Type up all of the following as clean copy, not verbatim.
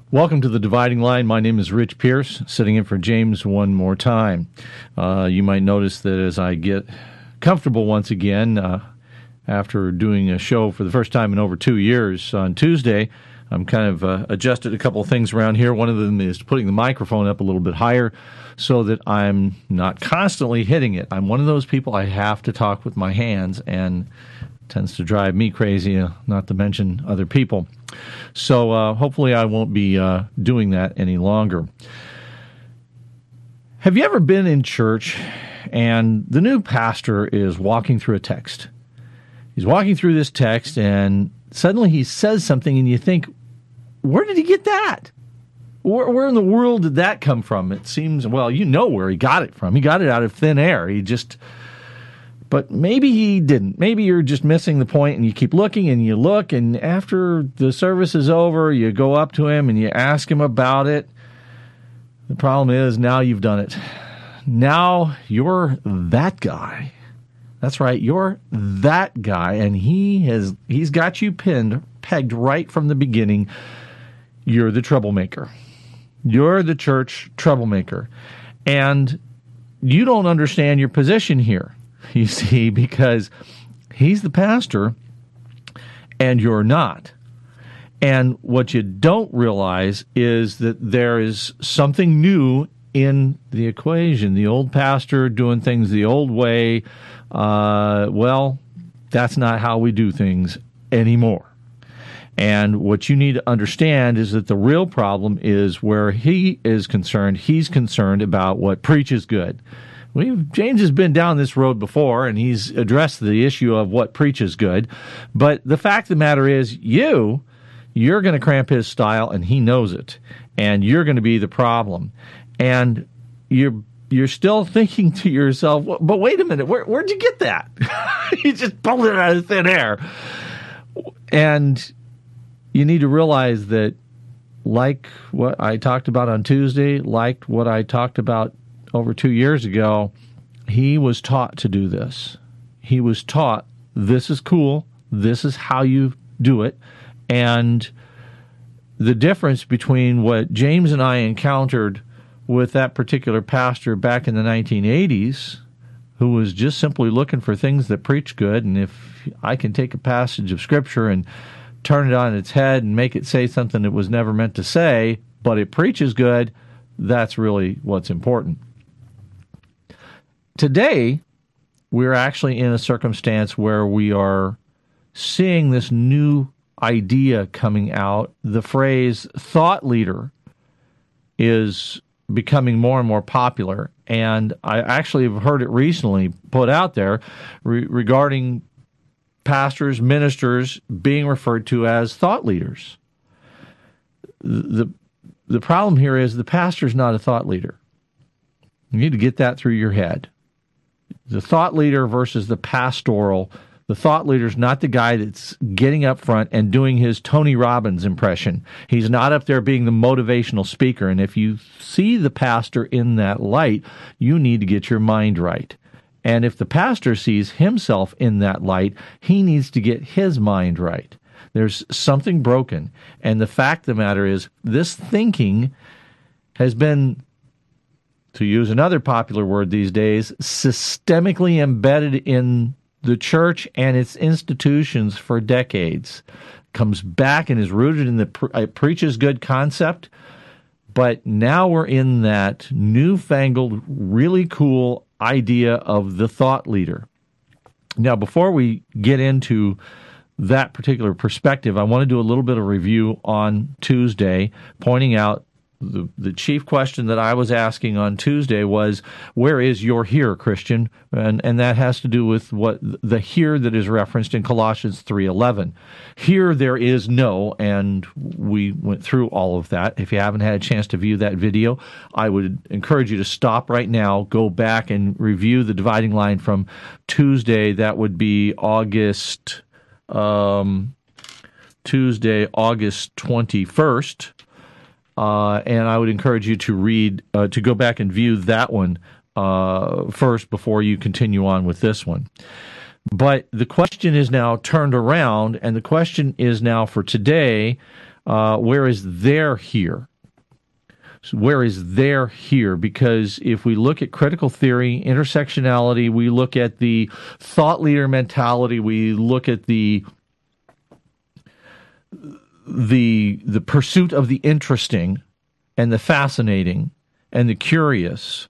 Welcome to The Dividing Line. My name is Rich Pierce, sitting in for James one more time. You might notice that as I get comfortable once again, after doing a show for the first time in over 2 years on Tuesday, I'm kind of adjusted a couple of things around here. One of them is putting the microphone up a little bit higher so that I'm not constantly hitting it. I'm one of those people, I have to talk with my hands, and it tends to drive me crazy, not to mention other people. So hopefully I won't be doing that any longer. Have you ever been in church and the new pastor is walking through a text? He's walking through this text and suddenly he says something and you think, where did he get that? Where in the world did that come from? It seems, well, you know where he got it from. He got it out of thin air. But maybe he didn't. Maybe you're just missing the point and you keep looking and you look, and after the service is over, you go up to him and you ask him about it. The problem is now you've done it. Now you're that guy. That's right, you're that guy, and he's got you pegged right from the beginning. You're the troublemaker. You're the church troublemaker. And you don't understand your position here. You see, because he's the pastor and you're not. And what you don't realize is that there is something new in the equation. The old pastor doing things the old way, well, that's not how we do things anymore. And what you need to understand is that the real problem is where he is concerned. He's concerned about what preaches good. James has been down this road before, and he's addressed the issue of what preaches good. But the fact of the matter is, you're going to cramp his style, and he knows it. And you're going to be the problem. And you're still thinking to yourself, but wait a minute, where'd you get that? You just pulled it out of thin air. And you need to realize that, like what I talked about on Tuesday, like what I talked about over 2 years ago, he was taught to do this. He was taught, this is cool, this is how you do it. And the difference between what James and I encountered with that particular pastor back in the 1980s, who was just simply looking for things that preach good, and if I can take a passage of Scripture and turn it on its head and make it say something it was never meant to say, but it preaches good, that's really what's important. Today, we're actually in a circumstance where we are seeing this new idea coming out. The phrase thought leader is becoming more and more popular, and I actually have heard it recently put out there regarding pastors, ministers being referred to as thought leaders. The problem here is the pastor's not a thought leader. You need to get that through your head. The thought leader versus the pastoral. The thought leader's not the guy that's getting up front and doing his Tony Robbins impression. He's not up there being the motivational speaker. And if you see the pastor in that light, you need to get your mind right. And if the pastor sees himself in that light, he needs to get his mind right. There's something broken. And the fact of the matter is, this thinking has been, to use another popular word these days, systemically embedded in the church and its institutions for decades. Comes back and is rooted in the preaches good concept, but now we're in that newfangled, really cool idea of the thought leader. Now, before we get into that particular perspective, I want to do a little bit of review on Tuesday, pointing out the chief question that I was asking on Tuesday was, where is your here, Christian? And that has to do with what the here that is referenced in Colossians 3:11. Here there is no, and we went through all of that. If you haven't had a chance to view that video, I would encourage you to stop right now, go back and review the dividing line from Tuesday. That would be August 21st. And I would encourage you to go back and view that one first before you continue on with this one. But the question is now turned around, and the question is now for today, Where is there here? So where is there here? Because if we look at critical theory, intersectionality, we look at the thought leader mentality, we look at the pursuit of the interesting and the fascinating and the curious,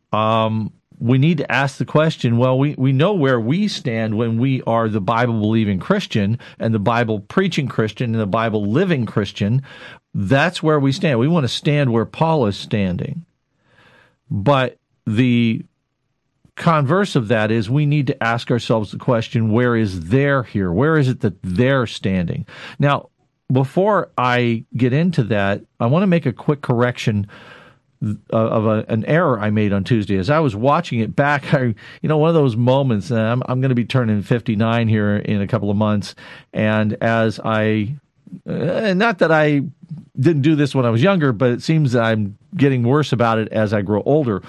we need to ask the question, well, we know where we stand when we are the Bible-believing Christian and the Bible-preaching Christian and the Bible-living Christian. That's where we stand. We want to stand where Paul is standing. But the converse of that is we need to ask ourselves the question, where is there here? Where is it that they're standing? Now, before I get into that, I want to make a quick correction of an error I made on Tuesday. As I was watching it back, one of those moments, and I'm going to be turning 59 here in a couple of months, and as not that I didn't do this when I was younger, but it seems that I'm getting worse about it as I grow older.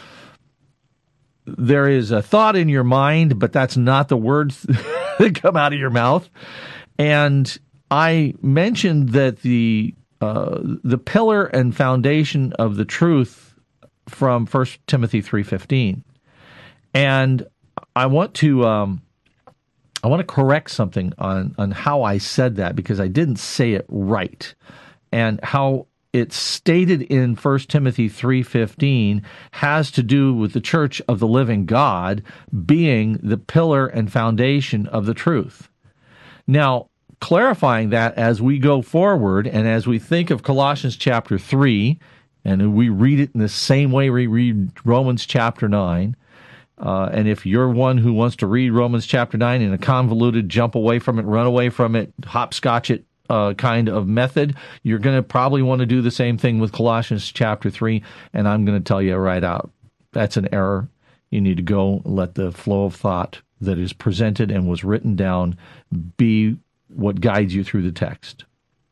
There is a thought in your mind, but that's not the words that come out of your mouth. And I mentioned that the pillar and foundation of the truth from 1 Timothy 3:15, and I want to correct something on how I said that, because I didn't say it right, and how it's stated in 1 Timothy 3:15 has to do with the church of the living God being the pillar and foundation of the truth. Now, clarifying that as we go forward and as we think of Colossians chapter 3, and we read it in the same way we read Romans chapter 9, and if you're one who wants to read Romans chapter 9 in a convoluted, jump away from it, run away from it, hopscotch it kind of method, you're going to probably want to do the same thing with Colossians chapter 3, and I'm going to tell you right out, that's an error. You need to go let the flow of thought that is presented and was written down be what guides you through the text.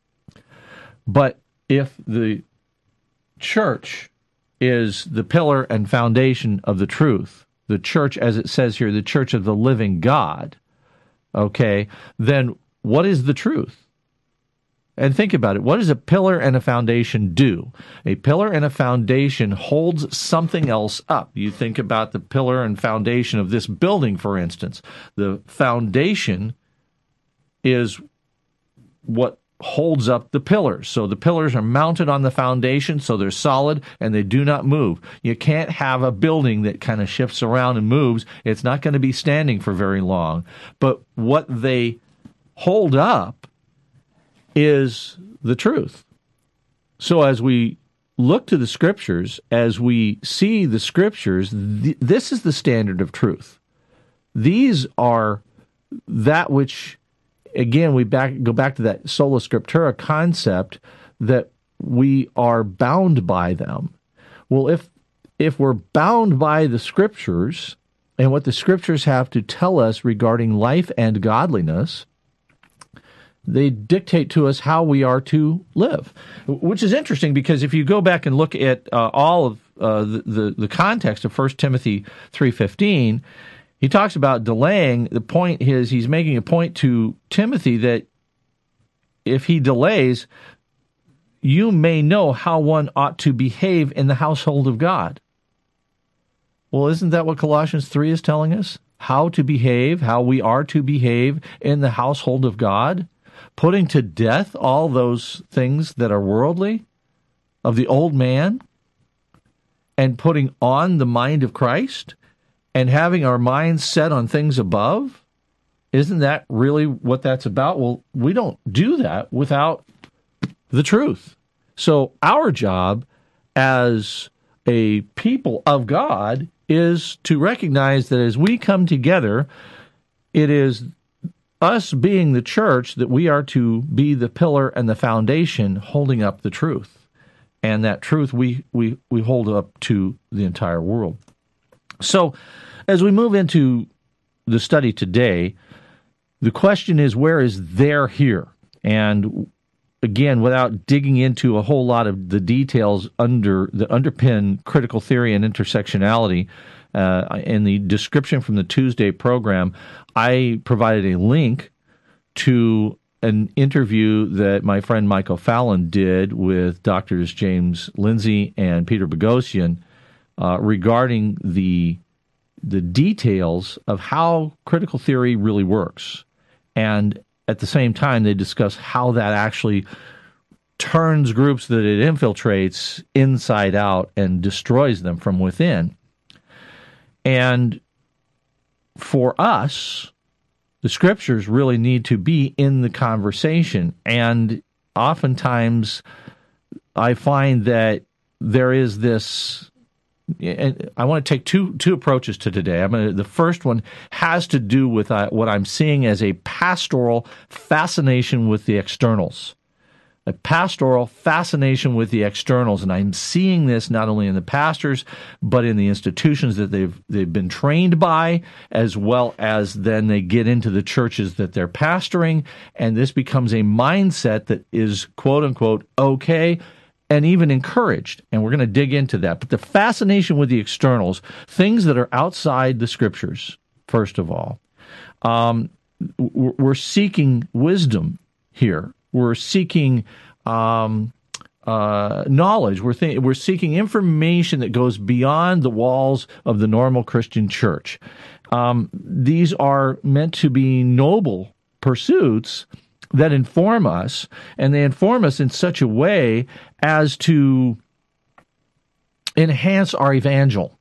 But if the church is the pillar and foundation of the truth, the church, as it says here, the church of the living God, okay, then what is the truth? And think about it. What does a pillar and a foundation do? A pillar and a foundation holds something else up. You think about the pillar and foundation of this building, for instance. The foundation is what holds up the pillars. So the pillars are mounted on the foundation, so they're solid and they do not move. You can't have a building that kind of shifts around and moves. It's not going to be standing for very long. But what they hold up is the truth. So as we look to the Scriptures, as we see the Scriptures, this is the standard of truth. These are that which, again, we go back to that sola scriptura concept that we are bound by them. Well, if we're bound by the Scriptures and what the Scriptures have to tell us regarding life and godliness, they dictate to us how we are to live, which is interesting because if you go back and look at all of the context of 1 Timothy 3:15, he talks about delaying. The point is he's making a point to Timothy that if he delays, you may know how one ought to behave in the household of God. Well, isn't that what Colossians 3 is telling us? How to behave, how we are to behave in the household of God? Putting to death all those things that are worldly, of the old man, and putting on the mind of Christ, and having our minds set on things above? Isn't that really what that's about? Well, we don't do that without the truth. So our job as a people of God is to recognize that as we come together, it is us being the church that we are to be the pillar and the foundation holding up the truth. And that truth we hold up to the entire world. So as we move into the study today, the question is, where is there here? And again, without digging into a whole lot of the details that underpin critical theory and intersectionality, in the description from the Tuesday program, I provided a link to an interview that my friend Michael Fallon did with Drs. James Lindsay and Peter Boghossian regarding the details of how critical theory really works. And at the same time, they discuss how that actually turns groups that it infiltrates inside out and destroys them from within. And for us, the scriptures really need to be in the conversation. And oftentimes, I find that there is this, and I want to take two approaches to today. The first one has to do with what I'm seeing as a pastoral fascination with the externals. A pastoral fascination with the externals, and I'm seeing this not only in the pastors, but in the institutions that they've been trained by, as well as then they get into the churches that they're pastoring, and this becomes a mindset that is quote-unquote okay, and even encouraged, and we're going to dig into that. But the fascination with the externals, things that are outside the scriptures, first of all, we're seeking wisdom here. We're seeking knowledge. We're seeking information that goes beyond the walls of the normal Christian church. These are meant to be noble pursuits that inform us, and they inform us in such a way as to enhance our evangel.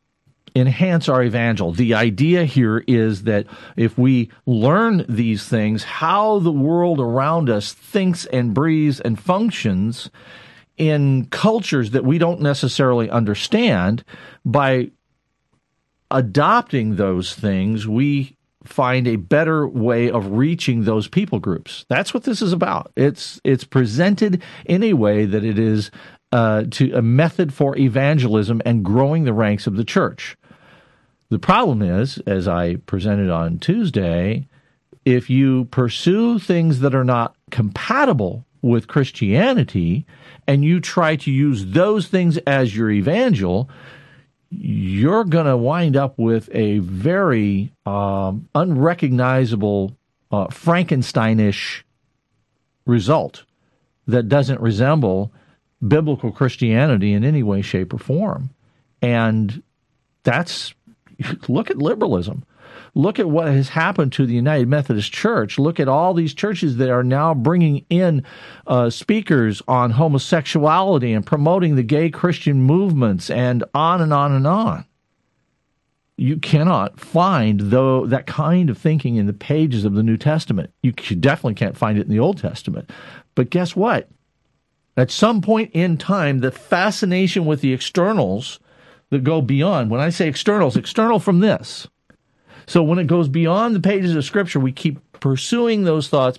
The idea here is that if we learn these things, how the world around us thinks and breathes and functions in cultures that we don't necessarily understand, by adopting those things, we find a better way of reaching those people groups. That's what this is about. It's presented in a way that it is to a method for evangelism and growing the ranks of the church. The problem is, as I presented on Tuesday, if you pursue things that are not compatible with Christianity and you try to use those things as your evangel, you're going to wind up with a very unrecognizable Frankensteinish result that doesn't resemble biblical Christianity in any way, shape, or form. And look at liberalism. Look at what has happened to the United Methodist Church. Look at all these churches that are now bringing in speakers on homosexuality and promoting the gay Christian movements, and on and on and on. You cannot find that kind of thinking in the pages of the New Testament. You definitely can't find it in the Old Testament. But guess what? At some point in time, the fascination with the externals that go beyond, when I say externals, external from this. So when it goes beyond the pages of Scripture, we keep pursuing those thoughts,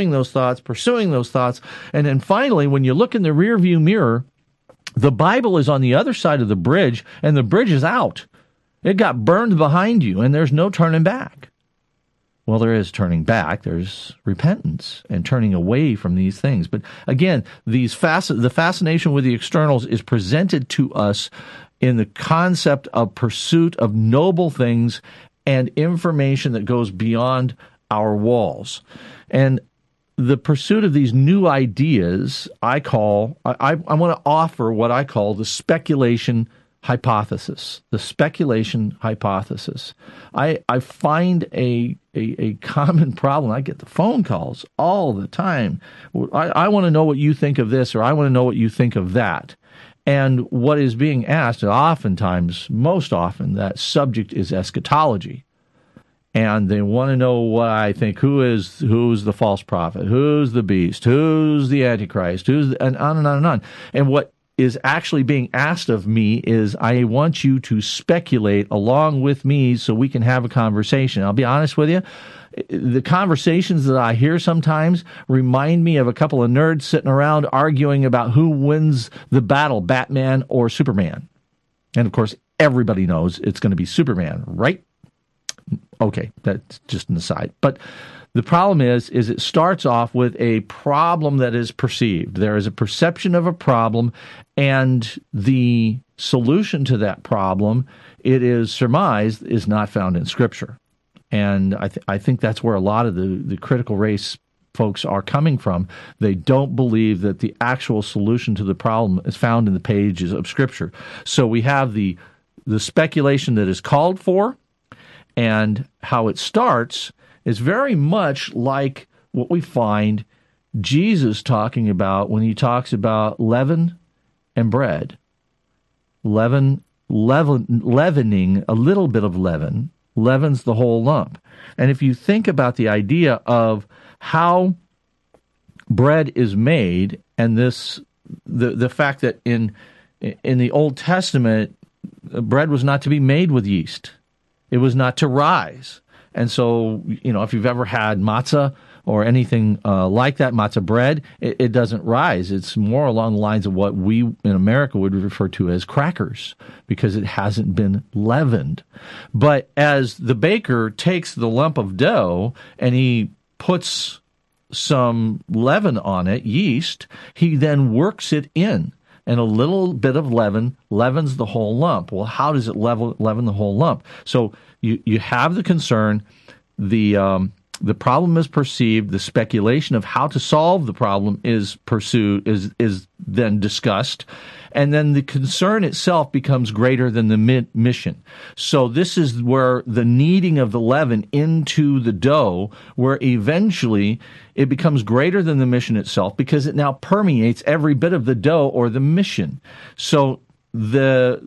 and then finally, when you look in the rearview mirror, the Bible is on the other side of the bridge, and the bridge is out. It got burned behind you, and there's no turning back. Well, there is turning back. There's repentance and turning away from these things. But again, the fascination with the externals is presented to us in the concept of pursuit of noble things and information that goes beyond our walls. And the pursuit of these new ideas, I want to offer what I call the speculation hypothesis. The speculation hypothesis. I find a common problem. I get the phone calls all the time. I want to know what you think of this, or I want to know what you think of that. And what is being asked, oftentimes, most often, that subject is eschatology. And they want to know what I think. Who's the false prophet? Who's the beast? Who's the Antichrist? And on and on and on. And what is actually being asked of me is, I want you to speculate along with me so we can have a conversation. I'll be honest with you. The conversations that I hear sometimes remind me of a couple of nerds sitting around arguing about who wins the battle, Batman or Superman. And of course, everybody knows it's going to be Superman, right? Okay, that's just an aside. But the problem is it starts off with a problem that is perceived. There is a perception of a problem, and the solution to that problem, it is surmised, is not found in Scripture. And I think that's where a lot of the critical race folks are coming from. They don't believe that the actual solution to the problem is found in the pages of Scripture. So we have the speculation that is called for, and how it starts is very much like what we find Jesus talking about when he talks about leaven and bread. Leavening, a little bit of leaven, leavens the whole lump. And if you think about the idea of how bread is made, and the fact that in the Old Testament, bread was not to be made with yeast. It was not to rise. And so, if you've ever had matzah or anything like that, matzah bread, it doesn't rise. It's more along the lines of what we in America would refer to as crackers, because it hasn't been leavened. But as the baker takes the lump of dough and he puts some leaven on it, yeast, he then works it in. And a little bit of leaven leavens the whole lump. Well, how does it leaven the whole lump? So you have the concern, the problem is perceived, the speculation of how to solve the problem is pursued, is then discussed, and then the concern itself becomes greater than the mission. So this is where the kneading of the leaven into the dough, where eventually it becomes greater than the mission itself, because it now permeates every bit of the dough or the mission. So the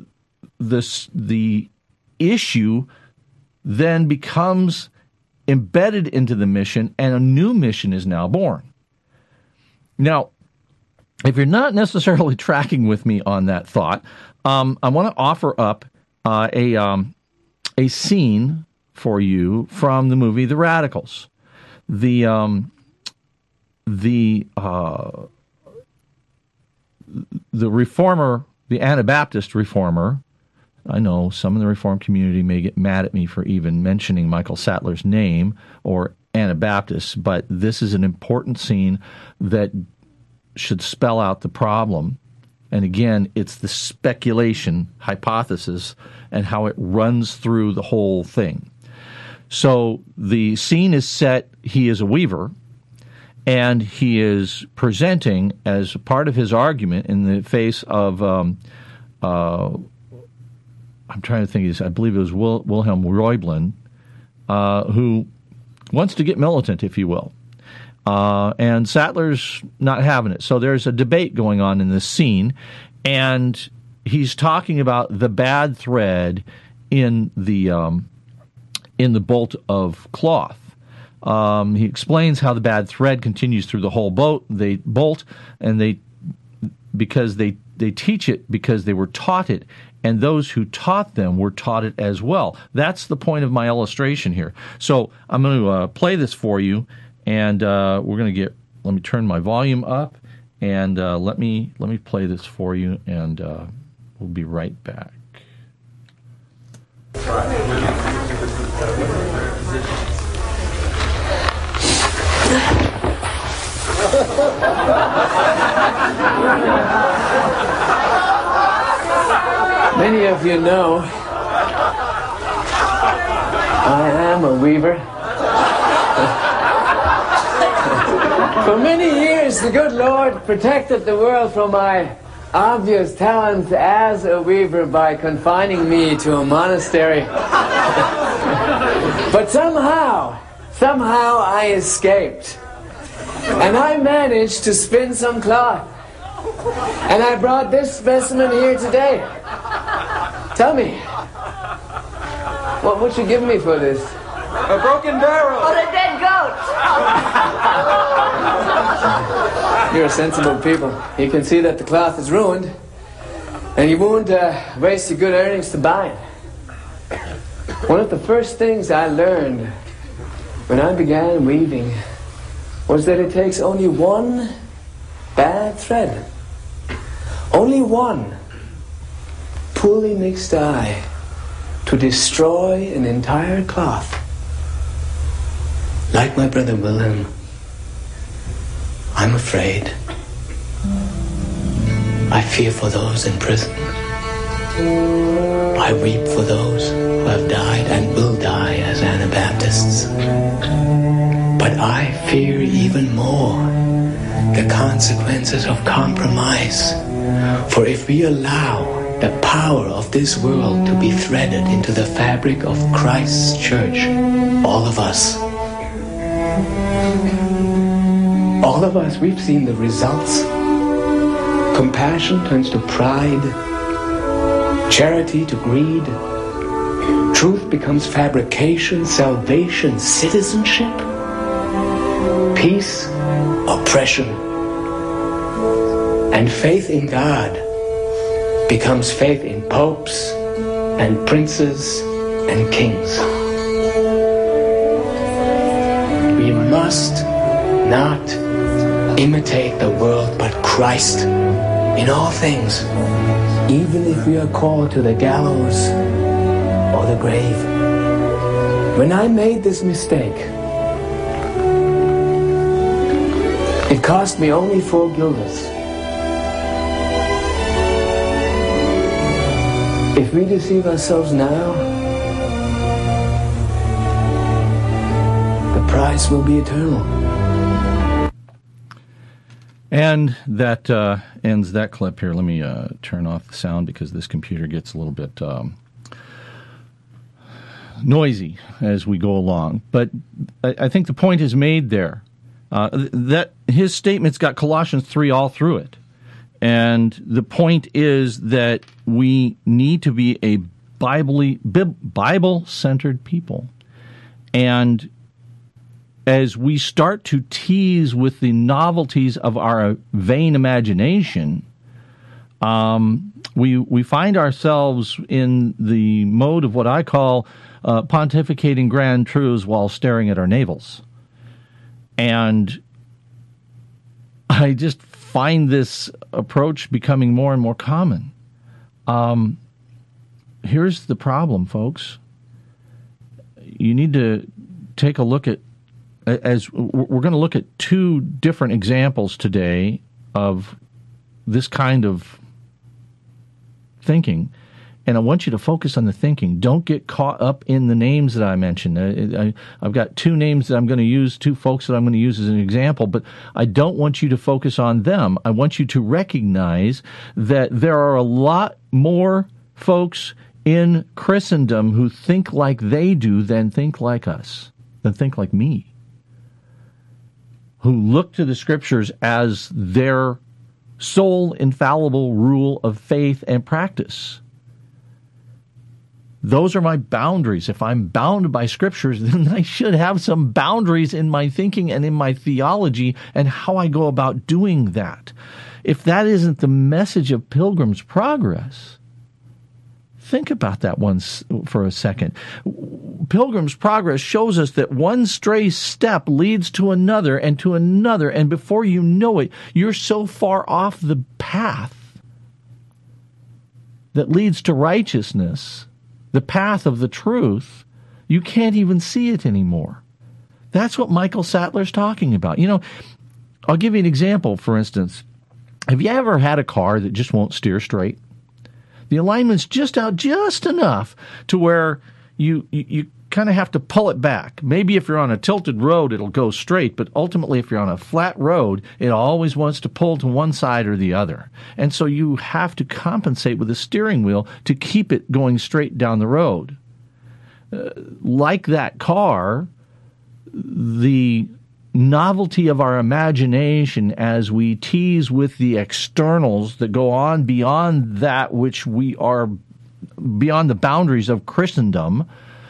issue then becomes embedded into the mission, and a new mission is now born. Now, if you're not necessarily tracking with me on that thought, I want to offer up a scene for you from the movie The Radicals. The reformer, the Anabaptist reformer. I know some in the Reformed community may get mad at me for even mentioning Michael Sattler's name or Anabaptist, but this is an important scene that should spell out the problem. And again, it's the speculation, hypothesis, and how it runs through the whole thing. So the scene is set, he is a weaver, and he is presenting as part of his argument in the face of I'm trying to think, I believe it was Wilhelm Reublin, who wants to get militant, if you will. And Sattler's not having it. So there's a debate going on in this scene, and he's talking about the bad thread in the bolt of cloth. He explains how the bad thread continues through the whole bolt, and because they teach it because they were taught it, and those who taught them were taught it as well. That's the point of my illustration here. So I'm going to play this for you, and we're going to let me turn my volume up, and let me play this for you, and we'll be right back. Many of you know I am a weaver. For many years, the good Lord protected the world from my obvious talent as a weaver by confining me to a monastery. But somehow I escaped. And I managed to spin some cloth. And I brought this specimen here today. Tell me, what would you give me for this? A broken barrel. Or a dead goat. You're a sensible people. You can see that the cloth is ruined, and you won't waste your good earnings to buy it. One of the first things I learned when I began weaving was that it takes only one bad thread, only one poorly mixed dye to destroy an entire cloth. Like my brother Wilhelm, I'm afraid. I fear for those in prison. I weep for those who have died and will die as Anabaptists. But I fear even more the consequences of compromise. For if we allow the power of this world to be threaded into the fabric of Christ's church, all of us, we've seen the results. Compassion turns to pride, charity to greed, truth becomes fabrication, salvation, citizenship, peace, oppression, and faith in God becomes faith in popes and princes and kings. We must not imitate the world but Christ in all things, even if we are called to the gallows or the grave. When I made this mistake, it cost me only 4 guilders. If we deceive ourselves now, the price will be eternal. And that ends that clip here. Let me turn off the sound because this computer gets a little bit noisy as we go along. But I think the point is made there. That his statement's got Colossians 3 all through it. And the point is that we need to be a Bible-centered people. And as we start to tease with the novelties of our vain imagination, we find ourselves in the mode of what I call pontificating grand truths while staring at our navels. And I just find this approach becoming more and more common. Here's the problem, folks. You need to take a look at, as we're going to look at 2 different examples today of this kind of thinking, and I want you to focus on the thinking. Don't get caught up in the names that I mentioned. I've got 2 names that I'm going to use, 2 folks that I'm going to use as an example, but I don't want you to focus on them. I want you to recognize that there are a lot more folks in Christendom who think like they do than think like us, than think like me, who look to the Scriptures as their sole infallible rule of faith and practice. Those are my boundaries. If I'm bound by Scriptures, then I should have some boundaries in my thinking and in my theology and how I go about doing that. If that isn't the message of Pilgrim's Progress, think about that once for a second. Pilgrim's Progress shows us that one stray step leads to another, and before you know it, you're so far off the path that leads to righteousness, the path of the truth, you can't even see it anymore. That's what Michael Sattler's talking about. You know, I'll give you an example, for instance. Have you ever had a car that just won't steer straight? The alignment's just out just enough to where you kind of have to pull it back. Maybe if you're on a tilted road, it'll go straight, but ultimately if you're on a flat road, it always wants to pull to one side or the other. And so you have to compensate with the steering wheel to keep it going straight down the road. Like that car, the novelty of our imagination as we tease with the externals that go on beyond that which we are, beyond the boundaries of Christendom,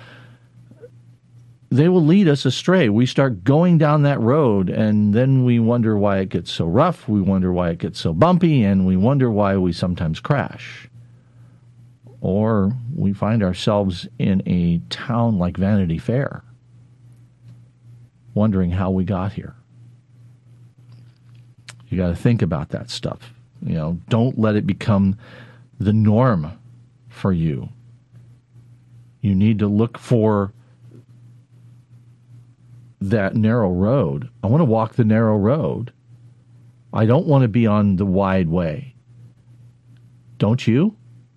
they will lead us astray. We start going down that road, and then we wonder why it gets so rough, we wonder why it gets so bumpy, and we wonder why we sometimes crash. Or we find ourselves in a town like Vanity Fair, wondering how we got here. You got to think about that stuff. You know, don't let it become the norm for you. You need to look for that narrow road. I want to walk the narrow road. I don't want to be on the wide way. Don't you?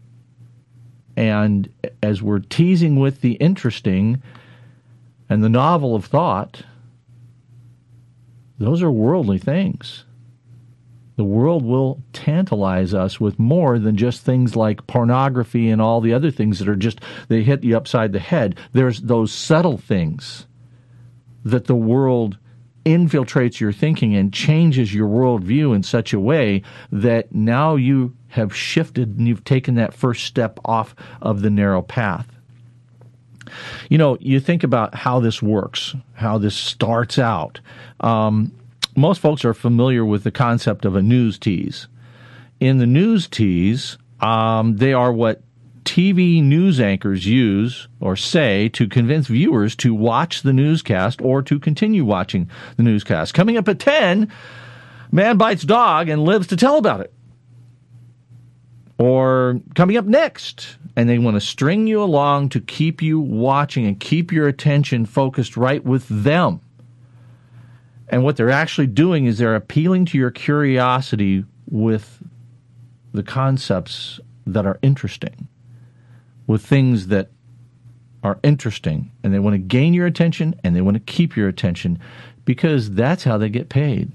And as we're teasing with the interesting and the novel of thought, those are worldly things. The world will tantalize us with more than just things like pornography and all the other things that are just, they hit you upside the head. There's those subtle things that the world infiltrates your thinking and changes your worldview in such a way that now you have shifted and you've taken that first step off of the narrow path. You know, you think about how this works, how this starts out. Most folks are familiar with the concept of a news tease. In the news tease, they are what TV news anchors use or say to convince viewers to watch the newscast or to continue watching the newscast. Coming up at 10, man bites dog and lives to tell about it. Or coming up next, and they want to string you along to keep you watching and keep your attention focused right with them. And what they're actually doing is they're appealing to your curiosity with the concepts that are interesting, with things that are interesting. And they want to gain your attention and they want to keep your attention because that's how they get paid.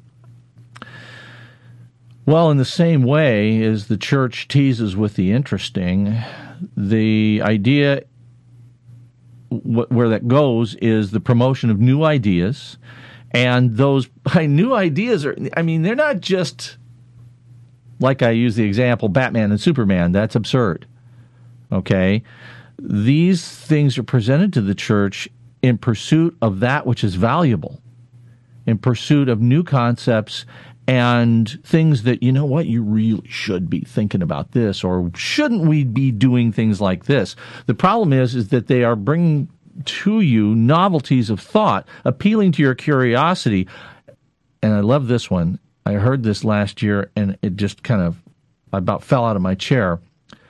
Well, in the same way as the church teases with the interesting, the idea where that goes is the promotion of new ideas. And those new ideas are, I mean, they're not just, like I use the example, Batman and Superman. That's absurd. Okay? These things are presented to the church in pursuit of that which is valuable, in pursuit of new concepts and things that, you know what, you really should be thinking about this, or shouldn't we be doing things like this? The problem is that they are bringing to you novelties of thought, appealing to your curiosity. And I love this one. I heard this last year, and it just kind of, I about fell out of my chair.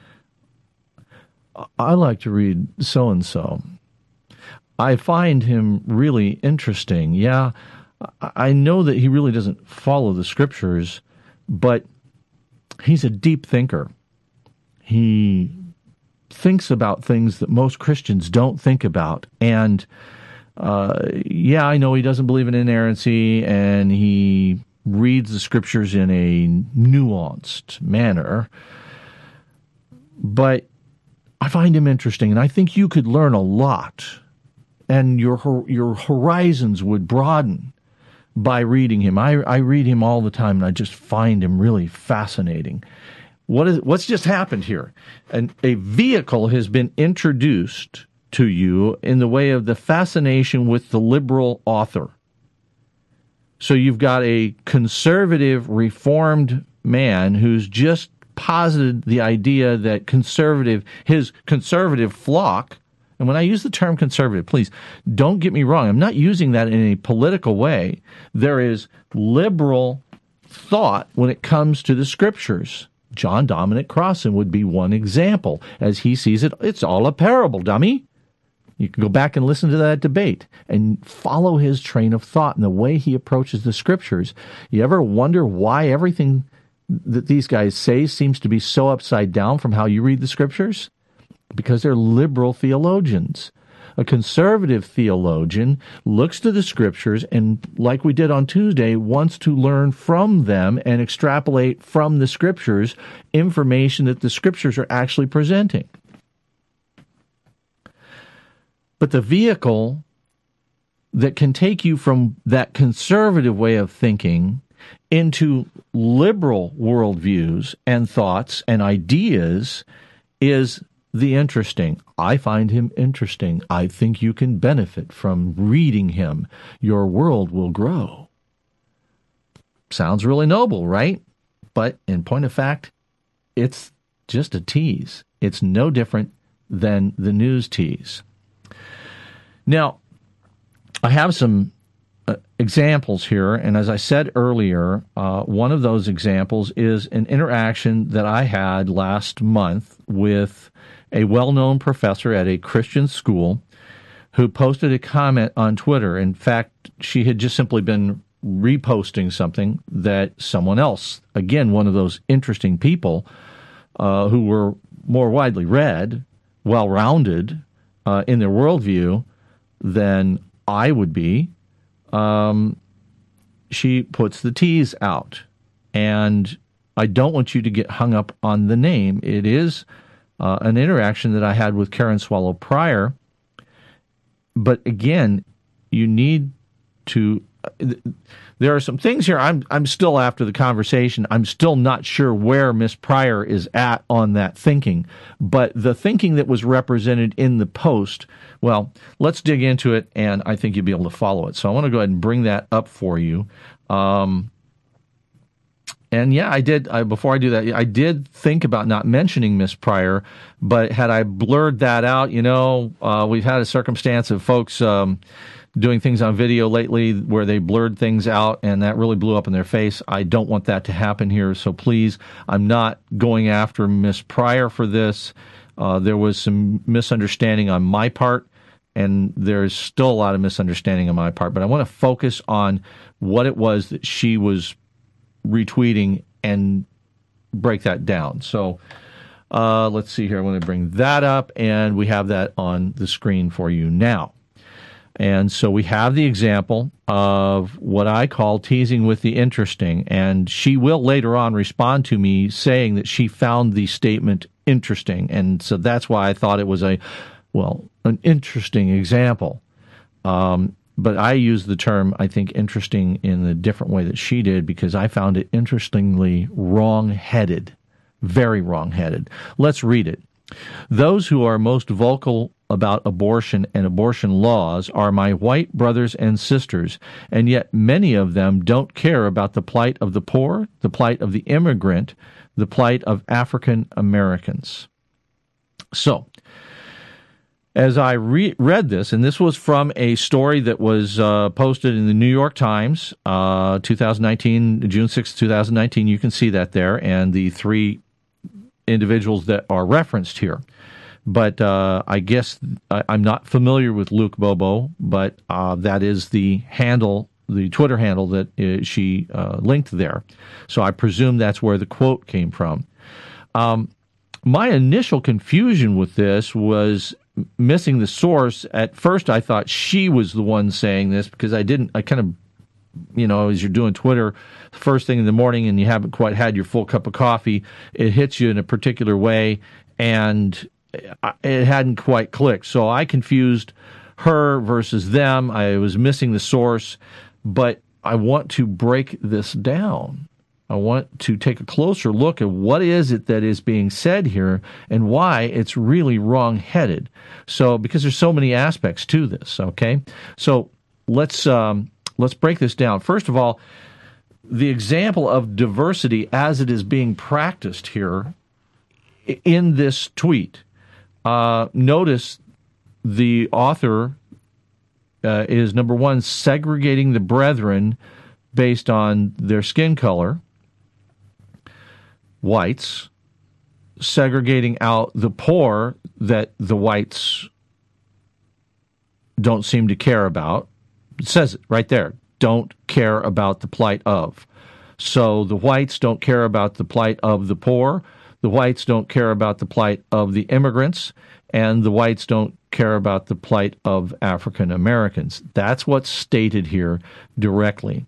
I like to read so-and-so. I find him really interesting. Yeah, I know that he really doesn't follow the scriptures, but he's a deep thinker. He thinks about things that most Christians don't think about. And yeah, I know he doesn't believe in inerrancy, and he reads the scriptures in a nuanced manner. But I find him interesting, and I think you could learn a lot, and your horizons would broaden by reading him. I read him all the time, and I just find him really fascinating. What's just happened here? A vehicle has been introduced to you in the way of the fascination with the liberal author. So you've got a conservative, reformed man who's just posited the idea that his conservative flock, and when I use the term conservative, please don't get me wrong, I'm not using that in a political way. There is liberal thought when it comes to the scriptures. John Dominic Crossan would be one example. As he sees it, it's all a parable, dummy. You can go back and listen to that debate and follow his train of thought and the way he approaches the scriptures. You ever wonder why everything that these guys say seems to be so upside down from how you read the scriptures? Because they're liberal theologians. A conservative theologian looks to the scriptures and, like we did on Tuesday, wants to learn from them and extrapolate from the scriptures information that the scriptures are actually presenting. But the vehicle that can take you from that conservative way of thinking into liberal worldviews and thoughts and ideas is the interesting. I find him interesting. I think you can benefit from reading him. Your world will grow. Sounds really noble, right? But in point of fact, it's just a tease. It's no different than the news tease. Now, I have some examples here, and as I said earlier, one of those examples is an interaction that I had last month with a well-known professor at a Christian school who posted a comment on Twitter. In fact, she had just simply been reposting something that someone else, again, one of those interesting people who were more widely read, well-rounded in their worldview than I would be, she puts the T's out. And I don't want you to get hung up on the name. It is an interaction that I had with Karen Swallow Prior. But again, you need to... There are some things here. I'm still, after the conversation, I'm still not sure where Miss Pryor is at on that thinking. But the thinking that was represented in the post, well, let's dig into it, and I think you'll be able to follow it. So I want to go ahead and bring that up for you. And yeah, I did. Before I do that, I did think about not mentioning Miss Pryor, but had I blurred that out, we've had a circumstance of folks doing things on video lately where they blurred things out, and that really blew up in their face. I don't want that to happen here, so please, I'm not going after Miss Pryor for this. There was some misunderstanding on my part, and there's still a lot of misunderstanding on my part, but I want to focus on what it was that she was retweeting and break that down. So let's see here. I want to bring that up, and we have that on the screen for you now. And so we have the example of what I call teasing with the interesting, and she will later on respond to me saying that she found the statement interesting, and so that's why I thought it was an interesting example. But I use the term, I think, interesting in a different way that she did, because I found it interestingly wrong-headed, very wrong-headed. Let's read it. Those who are most vocal about abortion and abortion laws are my white brothers and sisters, and yet many of them don't care about the plight of the poor, the plight of the immigrant, the plight of African Americans. So, as I read this, and this was from a story that was posted in the New York Times, 2019, June 6, 2019, you can see that there, and the three individuals that are referenced here. But I guess I'm not familiar with Luke Bobo, but that is the handle, the Twitter handle that she linked there. So I presume that's where the quote came from. My initial confusion with this was missing the source. At first, I thought she was the one saying this, because I kind of, as you're doing Twitter first thing in the morning and you haven't quite had your full cup of coffee, it hits you in a particular way, and it hadn't quite clicked. So I confused her versus them. I was missing the source, but I want to break this down. I want to take a closer look at what is it that is being said here and why it's really wrong-headed. So, because there's so many aspects to this, okay? So let's break this down. First of all, the example of diversity as it is being practiced here in this tweet. Notice the author is, number one, segregating the brethren based on their skin color, whites, segregating out the poor that the whites don't seem to care about. It says it right there, don't care about the plight of. So the whites don't care about the plight of the poor, the whites don't care about the plight of the immigrants, and the whites don't care about the plight of African Americans. That's what's stated here directly.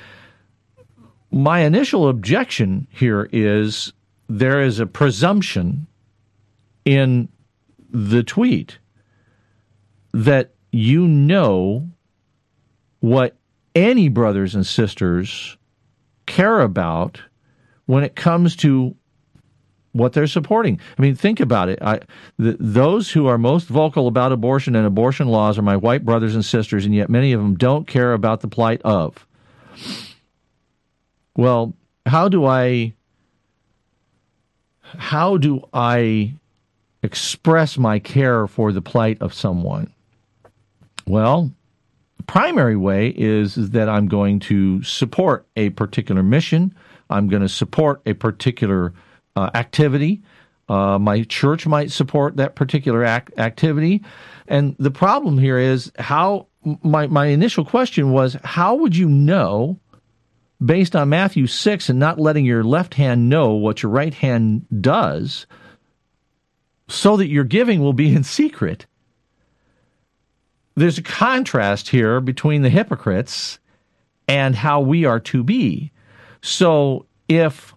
My initial objection here is there is a presumption in the tweet that you know what any brothers and sisters care about when it comes to what they're supporting. I mean, think about it. Those who are most vocal about abortion and abortion laws are my white brothers and sisters, and yet many of them don't care about the plight of. Well, how do I express my care for the plight of someone? Well, the primary way is that I'm going to support a particular mission. I'm going to support a particular activity. My church might support that particular activity. And the problem here is my initial question was, how would you know, based on Matthew 6 and not letting your left hand know what your right hand does, so that your giving will be in secret? There's a contrast here between the hypocrites and how we are to be. So if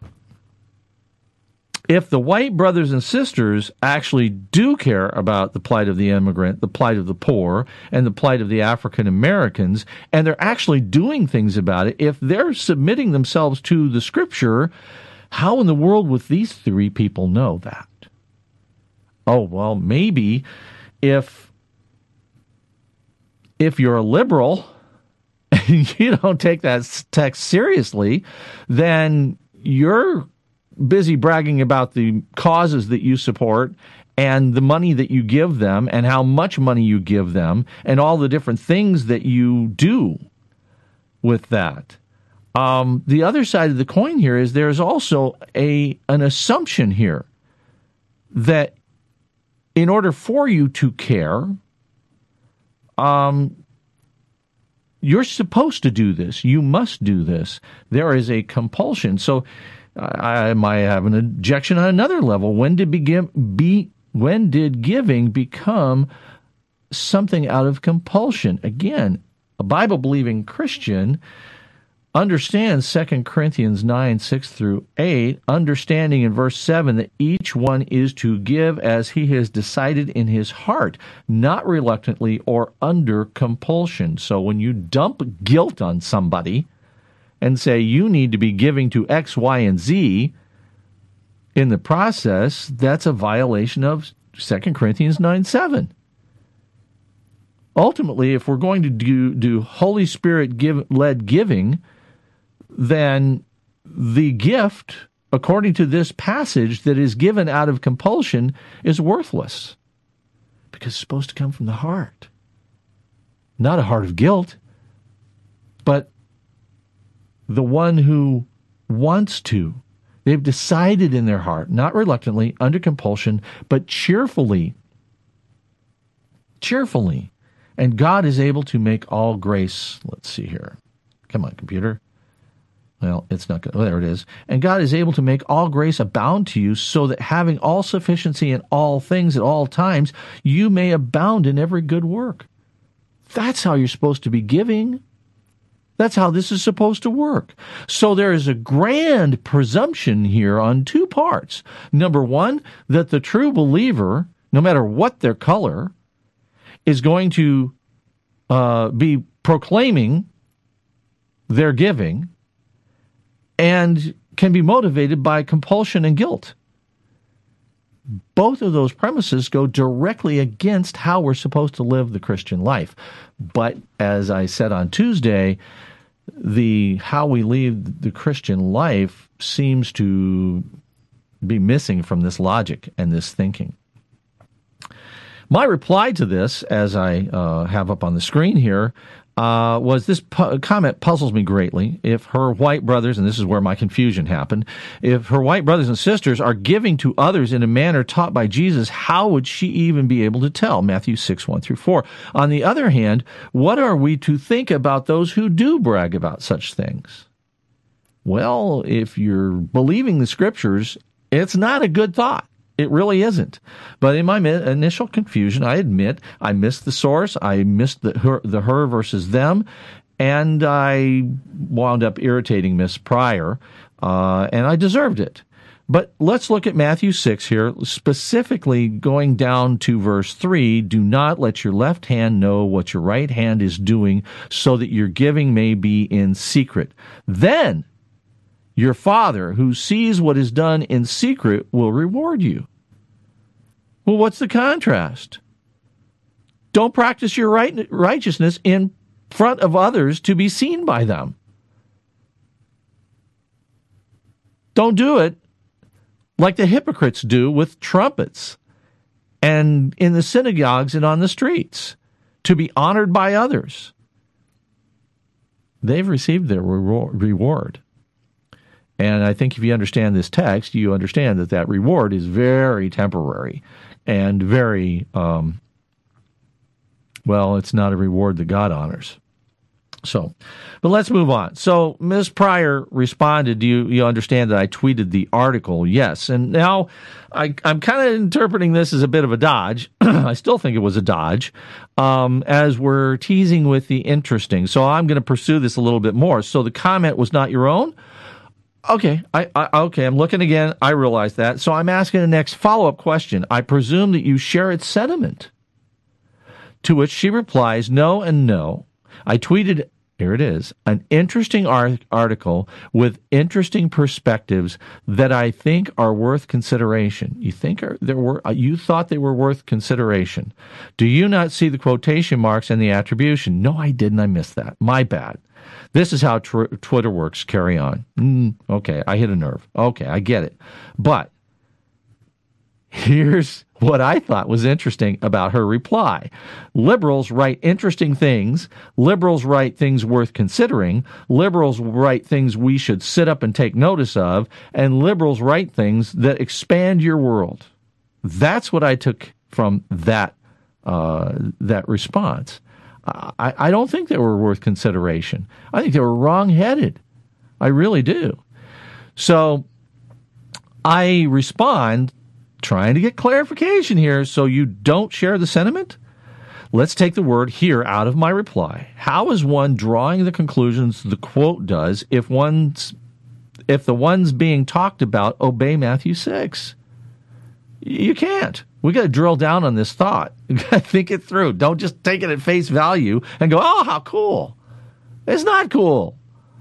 the white brothers and sisters actually do care about the plight of the immigrant, the plight of the poor, and the plight of the African Americans, and they're actually doing things about it, if they're submitting themselves to the Scripture, how in the world would these three people know that? Oh, well, maybe if you're a liberal and you don't take that text seriously, then you're busy bragging about the causes that you support and the money that you give them and how much money you give them and all the different things that you do with that. The other side of the coin here is there's also an assumption here that in order for you to care, you're supposed to do this. You must do this. There is a compulsion. So I might have an objection on another level. When did giving become something out of compulsion? Again, a Bible-believing Christian understands 2 Corinthians 9, 6 through 8, understanding in verse 7 that each one is to give as he has decided in his heart, not reluctantly or under compulsion. So when you dump guilt on somebody and say you need to be giving to X, Y, and Z in the process, that's a violation of 2 Corinthians 9, 7. Ultimately, if we're going to do Holy Spirit-led giving, then the gift, according to this passage, that is given out of compulsion is worthless because it's supposed to come from the heart. Not a heart of guilt, but the one who wants to. They've decided in their heart, not reluctantly, under compulsion, but cheerfully. Cheerfully. And God is able to make all grace. Let's see here. Come on, computer. Well, it's not good. Oh, there it is. And God is able to make all grace abound to you, so that having all sufficiency in all things at all times, you may abound in every good work. That's how you're supposed to be giving. That's how this is supposed to work. So there is a grand presumption here on two parts. Number one, that the true believer, no matter what their color, is going to be proclaiming their giving and can be motivated by compulsion and guilt. Both of those premises go directly against how we're supposed to live the Christian life. But as I said on Tuesday, how we live the Christian life seems to be missing from this logic and this thinking. My reply to this, as I have up on the screen here, was this comment puzzles me greatly. If her white brothers, and this is where my confusion happened, if her white brothers and sisters are giving to others in a manner taught by Jesus, how would she even be able to tell? Matthew 6, 1 through 4. On the other hand, what are we to think about those who do brag about such things? Well, if you're believing the Scriptures, it's not a good thought. It really isn't. But in my initial confusion, I admit I missed the source. I missed the her versus them, and I wound up irritating Miss Pryor, and I deserved it. But let's look at Matthew 6 here, specifically going down to verse 3. Do not let your left hand know what your right hand is doing, so that your giving may be in secret. Then your Father, who sees what is done in secret, will reward you. Well, what's the contrast? Don't practice your righteousness in front of others to be seen by them. Don't do it like the hypocrites do with trumpets and in the synagogues and on the streets to be honored by others. They've received their reward. And I think if you understand this text, you understand that that reward is very temporary and very, well, it's not a reward that God honors. But let's move on. So Ms. Pryor responded, do you understand that I tweeted the article? Yes. And now I'm kind of interpreting this as a bit of a dodge. I still think it was a dodge, as we're teasing with the interesting. So I'm going to pursue this a little bit more. So the comment was not your own? Okay, okay, I'm looking again. I realize that. So I'm asking the next follow-up question. I presume that you share its sentiment. To which she replies, no and no. I tweeted, here it is, an interesting article with interesting perspectives that I think are worth consideration. You thought they were worth consideration. Do you not see the quotation marks and the attribution? No, I didn't. I missed that. My bad. This is how Twitter works. Carry on. Okay, I hit a nerve. Okay, I get it. But here's what I thought was interesting about her reply. Liberals write interesting things. Liberals write things worth considering. Liberals write things we should sit up and take notice of. And liberals write things that expand your world. That's what I took from that response. I don't think they were worth consideration. I think they were wrong-headed. I really do. So I respond, trying to get clarification here, so you don't share the sentiment? Let's take the word here out of my reply. How is one drawing the conclusions the quote does if the ones being talked about obey Matthew 6? You can't. We got to drill down on this thought. You got to think it through. Don't just take it at face value and go, oh, how cool. It's not cool.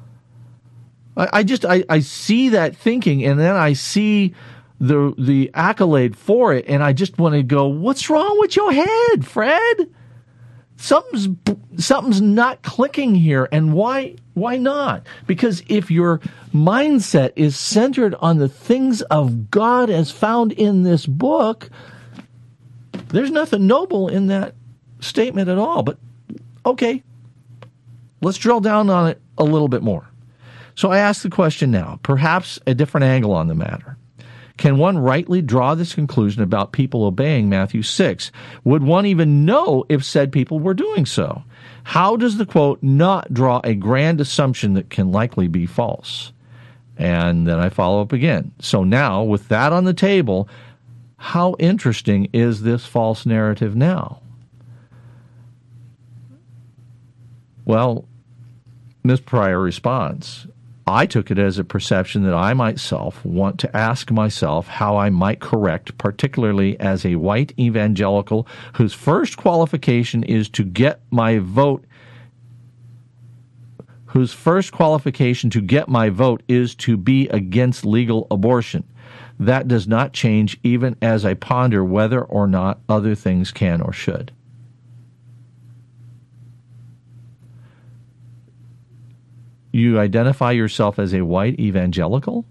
I see that thinking, and then I see the accolade for it, and I just want to go, what's wrong with your head, Fred? Something's not clicking here, and why not? Because if your mindset is centered on the things of God as found in this book, there's nothing noble in that statement at all. But okay, let's drill down on it a little bit more. So I ask the question now, perhaps a different angle on the matter. Can one rightly draw this conclusion about people obeying Matthew 6? Would one even know if said people were doing so? How does the quote not draw a grand assumption that can likely be false? And then I follow up again. So now, with that on the table, how interesting is this false narrative now? Well, Ms. Pryor responds, I took it as a perception that I myself want to ask myself how I might correct, particularly as a white evangelical whose first qualification is to get my vote, is to be against legal abortion. That does not change even as I ponder whether or not other things can or should. You identify yourself as a white evangelical?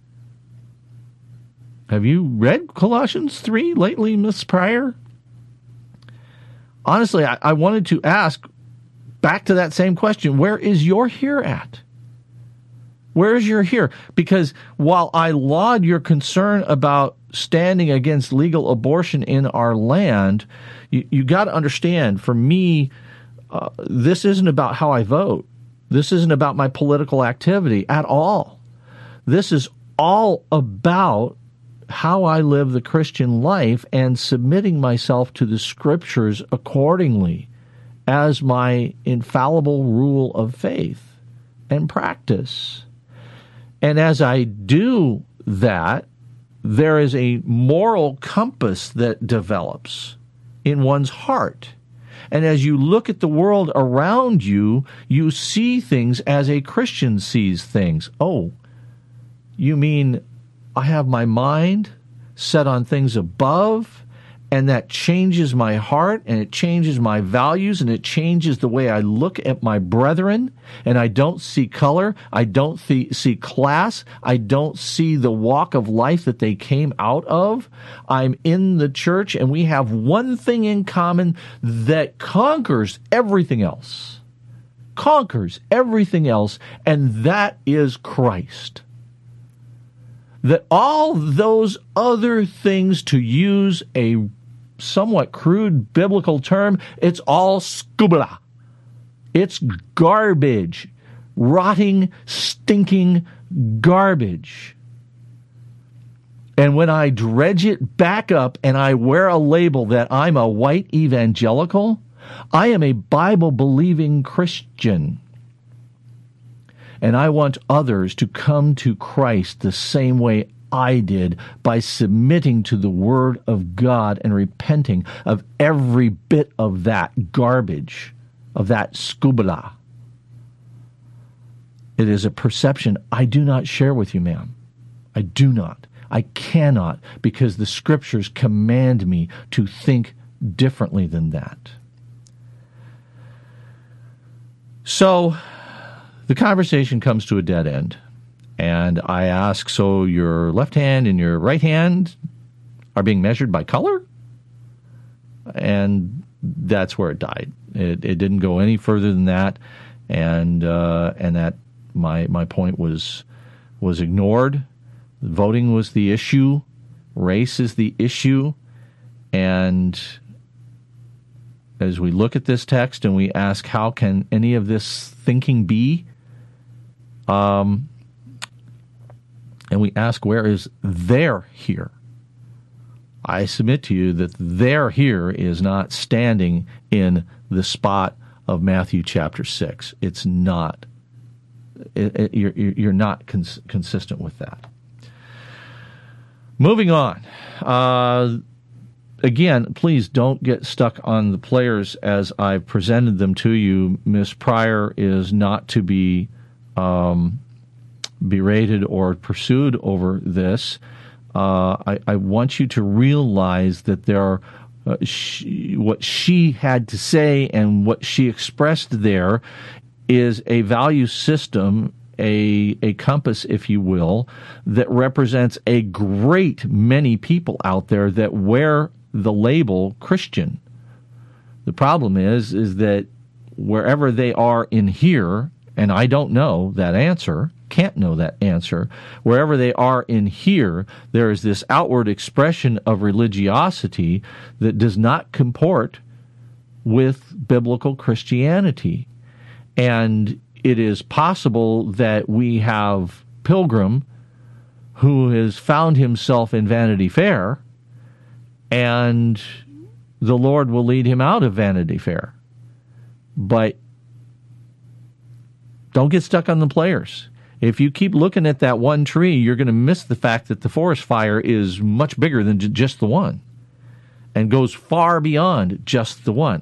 Have you read Colossians 3 lately, Ms. Pryor? Honestly, I wanted to ask back to that same question. Where is your here at? Where is your here? Because while I laud your concern about standing against legal abortion in our land, you got to understand, for me, this isn't about how I vote. This isn't about my political activity at all. This is all about how I live the Christian life and submitting myself to the Scriptures accordingly as my infallible rule of faith and practice. And as I do that, there is a moral compass that develops in one's heart. And as you look at the world around you, you see things as a Christian sees things. Oh, you mean I have my mind set on things above, and that changes my heart, and it changes my values, and it changes the way I look at my brethren, and I don't see color, I don't see class, I don't see the walk of life that they came out of. I'm in the church, and we have one thing in common that conquers everything else. Conquers everything else, and that is Christ. That all those other things, to use a somewhat crude biblical term, it's all skubala. It's garbage. Rotting, stinking garbage. And when I dredge it back up and I wear a label that I'm a white evangelical, I am a Bible-believing Christian. And I want others to come to Christ the same way I did, by submitting to the Word of God and repenting of every bit of that garbage, of that skubala. It is a perception I do not share with you, ma'am. I do not. I cannot, because the Scriptures command me to think differently than that. So, the conversation comes to a dead end. And I ask, so your left hand and your right hand are being measured by color? And that's where it died. It didn't go any further than that, and that my point was ignored. Voting was the issue. Race is the issue. And as we look at this text and we ask, how can any of this thinking be? And we ask, where is their here? I submit to you that their here is not standing in the spot of Matthew chapter 6. It's not. You're not consistent with that. Moving on. Again, please don't get stuck on the players as I've presented them to you. Miss Pryor is not to be berated or pursued over this. I want you to realize that there are what she had to say and what she expressed there is a value system, a compass, if you will, that represents a great many people out there that wear the label Christian. The problem is that wherever they are in here, and I don't know that answer, can't know that answer, wherever they are in here, there is this outward expression of religiosity that does not comport with biblical Christianity. And it is possible that we have Pilgrim who has found himself in Vanity Fair, and the Lord will lead him out of Vanity Fair. But don't get stuck on the players. If you keep looking at that one tree, you're going to miss the fact that the forest fire is much bigger than just the one and goes far beyond just the one.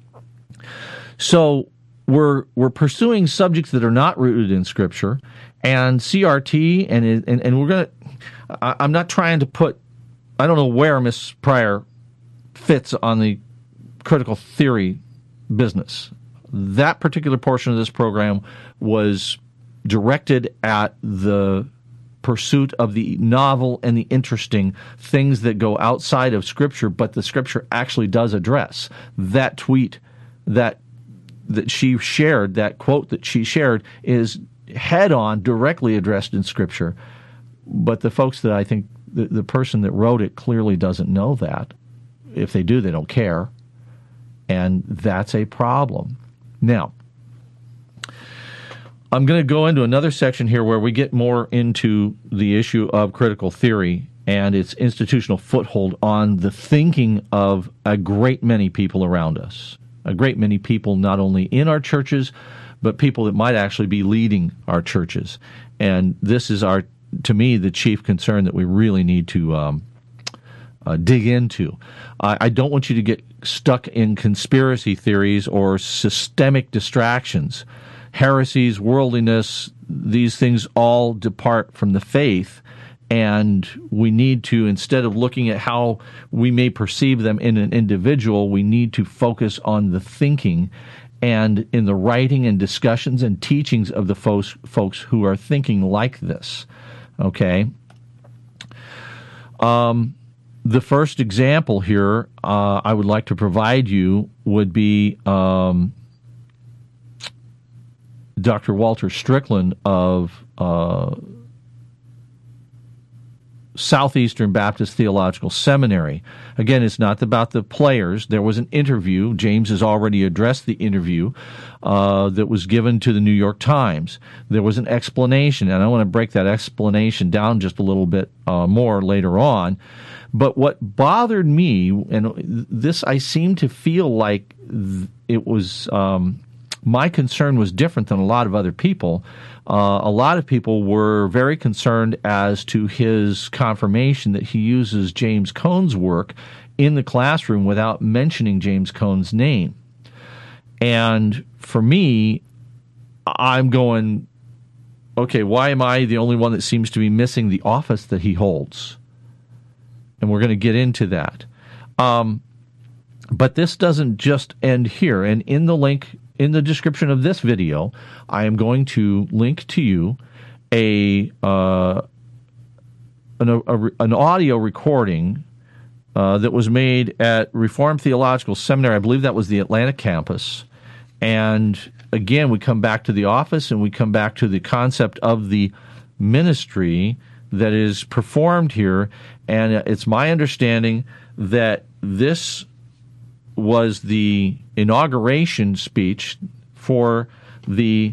So we're pursuing subjects that are not rooted in Scripture, and CRT, and we're going to, I'm not trying to put, I don't know where Miss Pryor fits on the critical theory business. That particular portion of this program was directed at the pursuit of the novel and the interesting, things that go outside of Scripture, but the Scripture actually does address. That tweet that she shared, that quote that she shared, is head-on, directly addressed in Scripture. But the folks that I think, the person that wrote it clearly doesn't know that. If they do, they don't care. And that's a problem. Now, I'm going to go into another section here where we get more into the issue of critical theory and its institutional foothold on the thinking of a great many people around us. A great many people not only in our churches, but people that might actually be leading our churches. And this is, to me, the chief concern that we really need to dig into. I don't want you to get stuck in conspiracy theories or systemic distractions. Heresies, worldliness, these things all depart from the faith, and we need to, instead of looking at how we may perceive them in an individual, we need to focus on the thinking and in the writing and discussions and teachings of the folks who are thinking like this. Okay? The first example here I would like to provide you would be Dr. Walter Strickland of Southeastern Baptist Theological Seminary. Again, it's not about the players. There was an interview. James has already addressed the interview that was given to the New York Times. There was an explanation, and I want to break that explanation down just a little bit more later on. But what bothered me, and this I seem to feel like it was, my concern was different than a lot of other people. A lot of people were very concerned as to his confirmation that he uses James Cone's work in the classroom without mentioning James Cone's name. And for me, I'm going, okay, why am I the only one that seems to be missing the office that he holds? And we're going to get into that. But this doesn't just end here. And in the link, in the description of this video, I am going to link to you an audio recording that was made at Reformed Theological Seminary. I believe that was the Atlanta campus. And again, we come back to the office and we come back to the concept of the ministry that is performed here. And it's my understanding that this was the inauguration speech for the,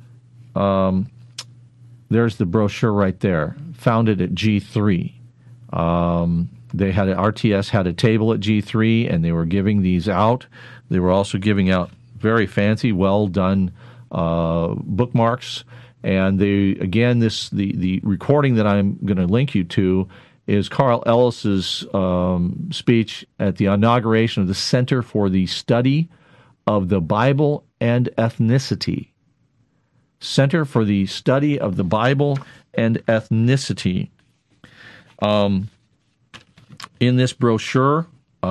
there's the brochure right there, founded at G3. They had RTS had a table at G3, and they were giving these out. They were also giving out very fancy, well done bookmarks. And they, again, the recording that I'm going to link you to is Carl Ellis's speech at the inauguration of the Center for the Study of the Bible and Ethnicity. Center for the Study of the Bible and Ethnicity. In this brochure,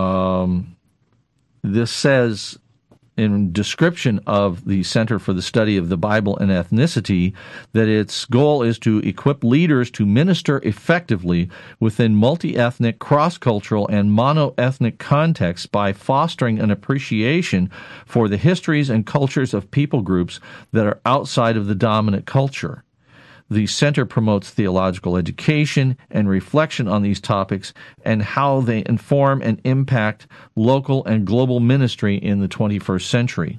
this says, in description of the Center for the Study of the Bible and Ethnicity, that its goal is to equip leaders to minister effectively within multi-ethnic, cross-cultural, and mono-ethnic contexts by fostering an appreciation for the histories and cultures of people groups that are outside of the dominant culture. The center promotes theological education and reflection on these topics and how they inform and impact local and global ministry in the 21st century.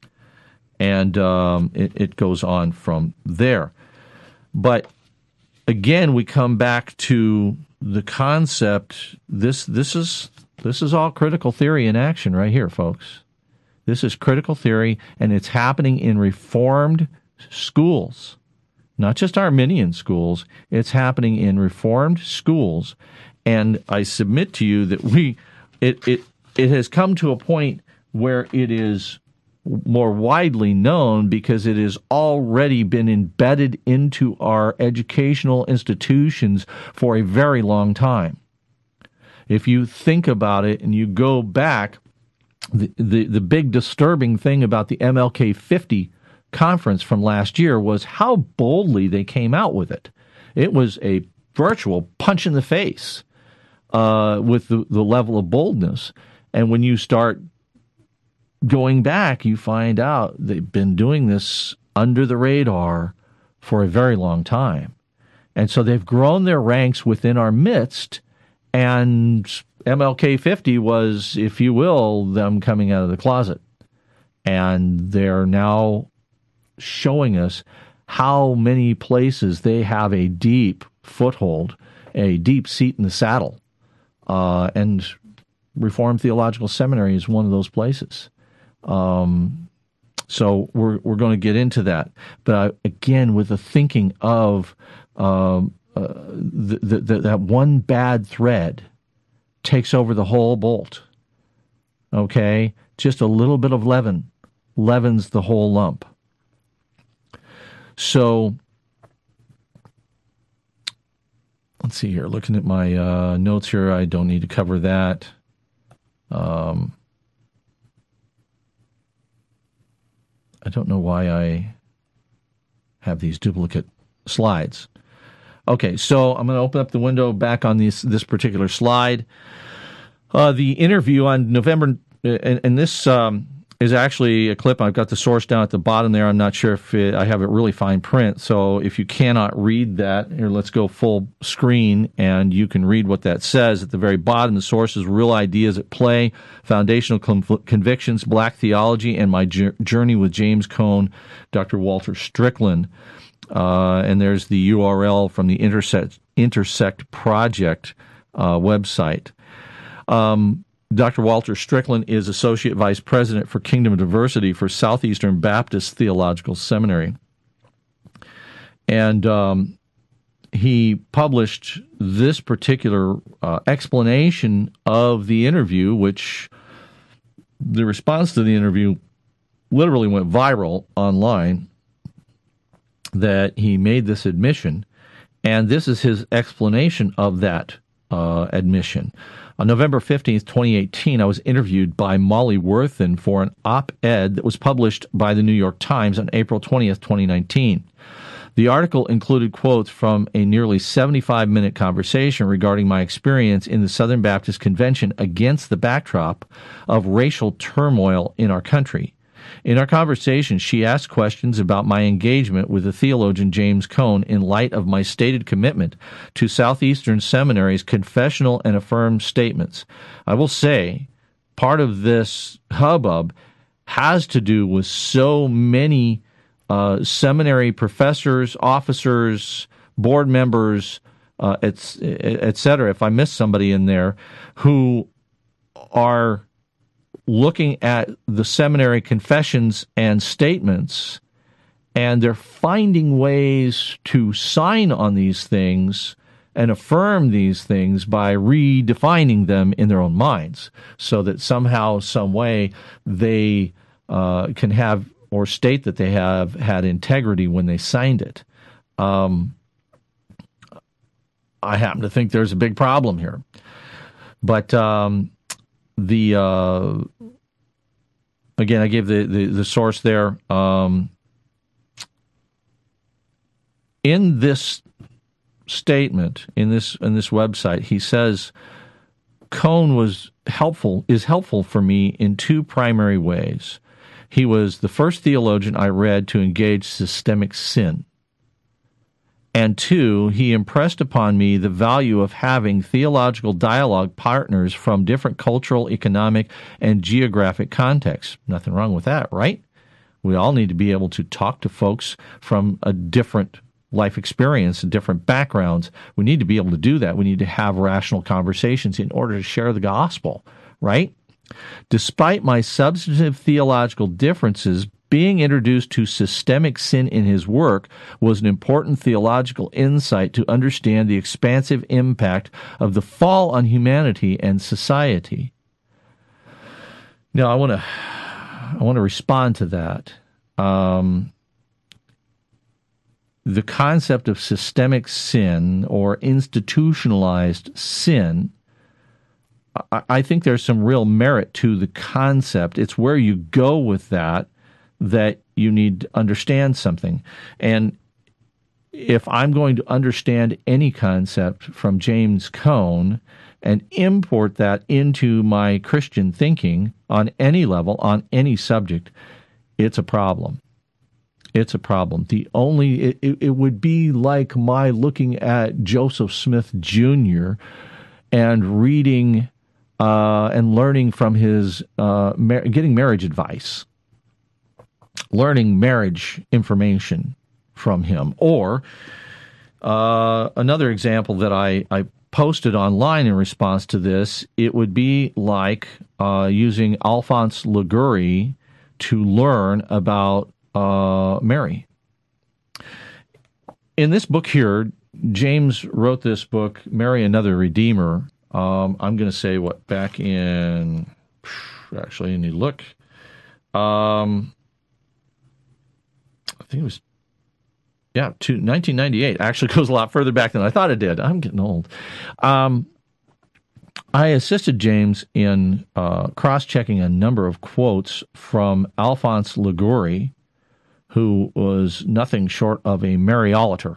And it goes on from there. But again, we come back to the concept. This is all critical theory in action right here, folks. This is critical theory, and it's happening in Reformed schools. Not just Arminian schools, it's happening in Reformed schools. And I submit to you that it has come to a point where it is more widely known because it has already been embedded into our educational institutions for a very long time. If you think about it and you go back, the big disturbing thing about the MLK 50 conference from last year was how boldly they came out with it. It was a virtual punch in the face with the level of boldness. And when you start going back, you find out they've been doing this under the radar for a very long time. And so they've grown their ranks within our midst, and MLK 50 was, if you will, them coming out of the closet. And they're now showing us how many places they have a deep foothold, a deep seat in the saddle. And Reformed Theological Seminary is one of those places. So we're going to get into that. But again, with the thinking of that one bad thread takes over the whole bolt. Okay? Just a little bit of leaven leavens the whole lump. So, let's see here. Looking at my notes here, I don't need to cover that. I don't know why I have these duplicate slides. Okay, so I'm going to open up the window back on this particular slide. The interview on November, and this is actually a clip. I've got the source down at the bottom there. I'm not sure if I have it really fine print. So if you cannot read that, here, let's go full screen, and you can read what that says. At the very bottom, the source is Real Ideas at Play, Foundational Convictions, Black Theology, and My Journey with James Cone, Dr. Walter Strickland. And there's the URL from the Intersect Project website. Dr. Walter Strickland is Associate Vice President for Kingdom Diversity for Southeastern Baptist Theological Seminary. And he published this particular explanation of the interview, which the response to the interview literally went viral online, that he made this admission. And this is his explanation of that admission. On November 15th, 2018, I was interviewed by Molly Worthen for an op-ed that was published by the New York Times on April 20th, 2019. The article included quotes from a nearly 75-minute conversation regarding my experience in the Southern Baptist Convention against the backdrop of racial turmoil in our country. In our conversation, she asked questions about my engagement with the theologian James Cone in light of my stated commitment to Southeastern Seminary's confessional and affirmed statements. I will say, part of this hubbub has to do with so many seminary professors, officers, board members, et cetera, if I missed somebody in there, who are looking at the seminary confessions and statements, and they're finding ways to sign on these things and affirm these things by redefining them in their own minds, so that somehow, some way, they can have or state that they have had integrity when they signed it. I happen to think there's a big problem here. But again, I gave the source there. In this statement, in this website, he says Cone is helpful for me in two primary ways. He was the first theologian I read to engage systemic sin. And two, he impressed upon me the value of having theological dialogue partners from different cultural, economic, and geographic contexts. Nothing wrong with that, right? We all need to be able to talk to folks from a different life experience, different backgrounds. We need to be able to do that. We need to have rational conversations in order to share the gospel, right? Despite my substantive theological differences, being introduced to systemic sin in his work was an important theological insight to understand the expansive impact of the fall on humanity and society. Now, I want to respond to that. The concept of systemic sin or institutionalized sin, I think there's some real merit to the concept. It's where you go with that you need to understand something. And if I'm going to understand any concept from James Cone and import that into my Christian thinking on any level, on any subject, it's a problem. It's a problem. It would be like my looking at Joseph Smith Jr. and reading and learning from his, getting marriage advice, learning marriage information from him. Or another example that I posted online in response to this, it would be like using Alphonse Liguori to learn about Mary. In this book here, James wrote this book, Mary, Another Redeemer. I'm going to say back in, actually, I need to look. I think it was, 1998. Actually goes a lot further back than I thought it did. I'm getting old. I assisted James in cross-checking a number of quotes from Alphonse Liguori, who was nothing short of a Mariolater.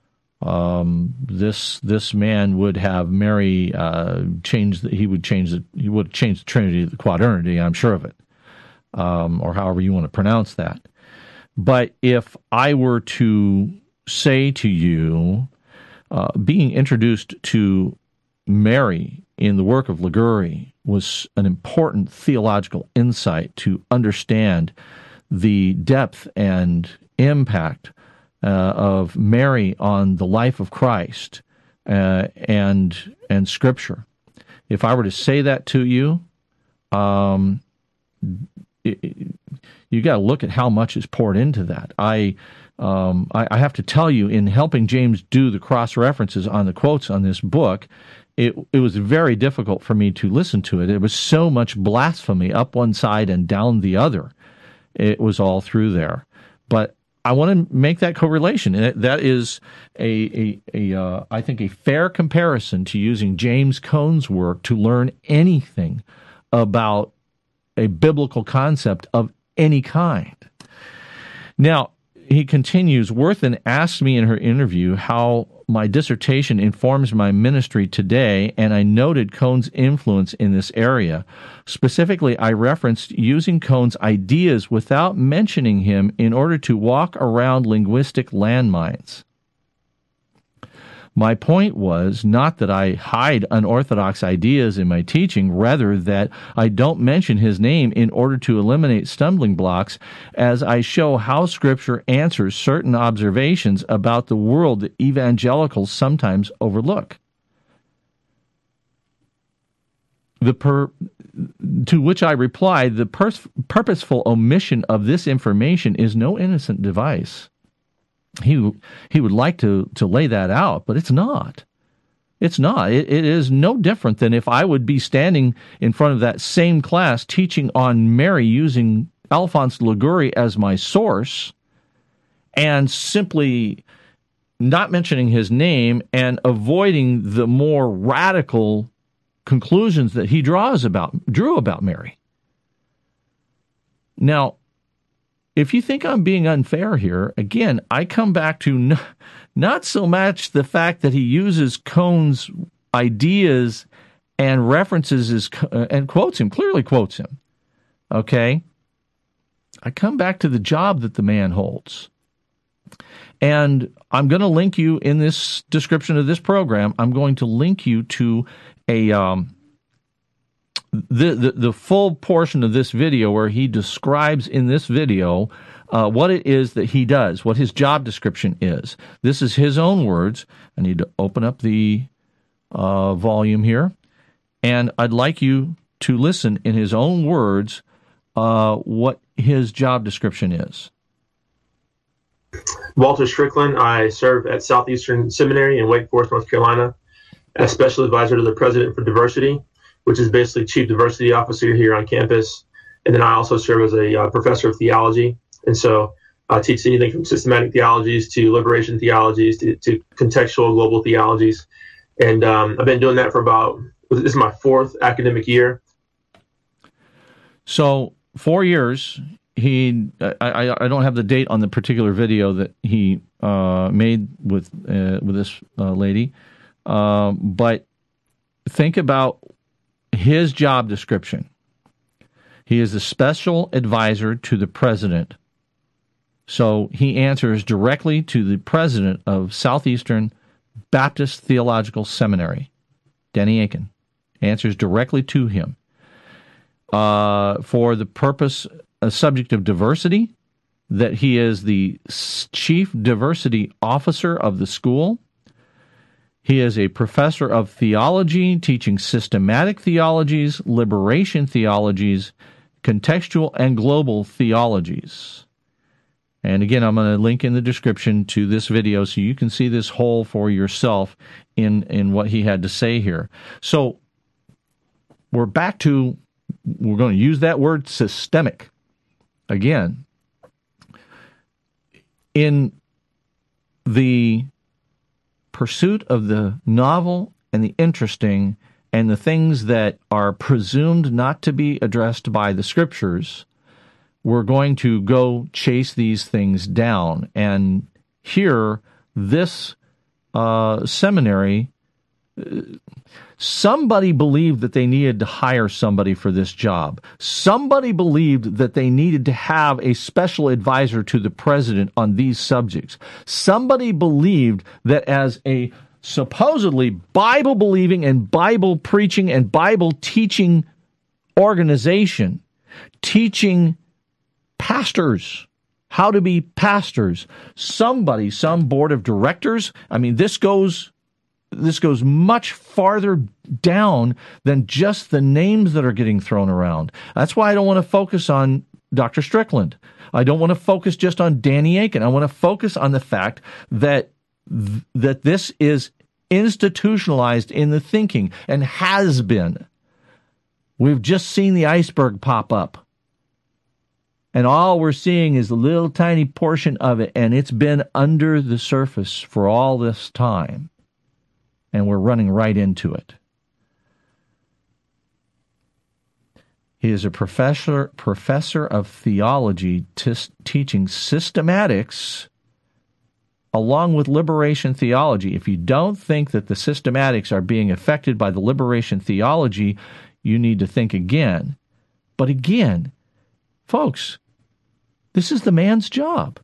This man would have Mary he would change the Trinity to the Quaternity, I'm sure of it. or however you want to pronounce that. But if I were to say to you, being introduced to Mary in the work of Liguori was an important theological insight to understand the depth and impact of Mary on the life of Christ and Scripture. If I were to say that to you, you got to look at how much is poured into that. I have to tell you, in helping James do the cross references on the quotes on this book, it was very difficult for me to listen to it. It was so much blasphemy up one side and down the other. It was all through there. But I want to make that correlation. And that is I think a fair comparison to using James Cone's work to learn anything about a biblical concept of any kind. Now, he continues, Worthen asked me in her interview how my dissertation informs my ministry today, and I noted Cone's influence in this area. Specifically, I referenced using Cone's ideas without mentioning him in order to walk around linguistic landmines. My point was not that I hide unorthodox ideas in my teaching, rather that I don't mention his name in order to eliminate stumbling blocks, as I show how Scripture answers certain observations about the world that evangelicals sometimes overlook. To which I replied, the purposeful omission of this information is no innocent device. He would like to lay that out, but it's not. It's not. It is no different than if I would be standing in front of that same class teaching on Mary using Alphonse Liguori as my source and simply not mentioning his name and avoiding the more radical conclusions that he drew about Mary. Now, if you think I'm being unfair here, again, I come back to not so much the fact that he uses Cone's ideas and references and clearly quotes him. Okay? I come back to the job that the man holds. And I'm going to link you in this description of this program, I'm going to link you to the full portion of this video where he describes in this video what it is that he does, what his job description is. This is his own words. I need to open up the volume here, and I'd like you to listen in his own words what his job description is. Walter Strickland. I serve at Southeastern Seminary in Wake Forest, North Carolina, as special advisor to the President for Diversity, which is basically Chief Diversity Officer here on campus. And then I also serve as a professor of theology. And so I teach anything from systematic theologies to liberation theologies to contextual global theologies. And I've been doing that for this is my fourth academic year. So 4 years, I don't have the date on the particular video that he made with this lady, but think about his job description. He is a special advisor to the president. So he answers directly to the president of Southeastern Baptist Theological Seminary, Danny Akin. Answers directly to him. For the purpose, a subject of diversity, that he is the chief diversity officer of the school. He is a professor of theology, teaching systematic theologies, liberation theologies, contextual and global theologies. And again, I'm going to link in the description to this video so you can see this whole for yourself in what he had to say here. So we're going to use that word systemic. Again, in the pursuit of the novel and the interesting and the things that are presumed not to be addressed by the Scriptures, we're going to go chase these things down. And here, this seminary Somebody believed that they needed to hire somebody for this job. Somebody believed that they needed to have a special advisor to the president on these subjects. Somebody believed that as a supposedly Bible-believing and Bible-preaching and Bible-teaching organization, teaching pastors how to be pastors, some board of directors, I mean, this goes much farther down than just the names that are getting thrown around. That's why I don't want to focus on Dr. Strickland. I don't want to focus just on Danny Akin. I want to focus on the fact that this is institutionalized in the thinking and has been. We've just seen the iceberg pop up. And all we're seeing is a little tiny portion of it, and it's been under the surface for all this time. And we're running right into it. He is a professor of theology teaching systematics along with liberation theology. If you don't think that the systematics are being affected by the liberation theology, you need to think again. But again, folks, this is the man's job.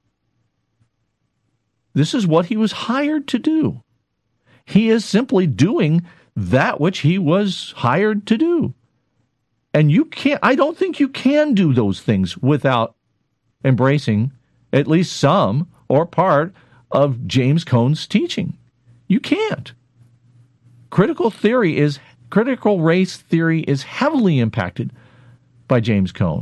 This is what he was hired to do. He is simply doing that which he was hired to do. And I don't think you can do those things without embracing at least some or part of James Cone's teaching. You can't. Critical race theory is heavily impacted by James Cone.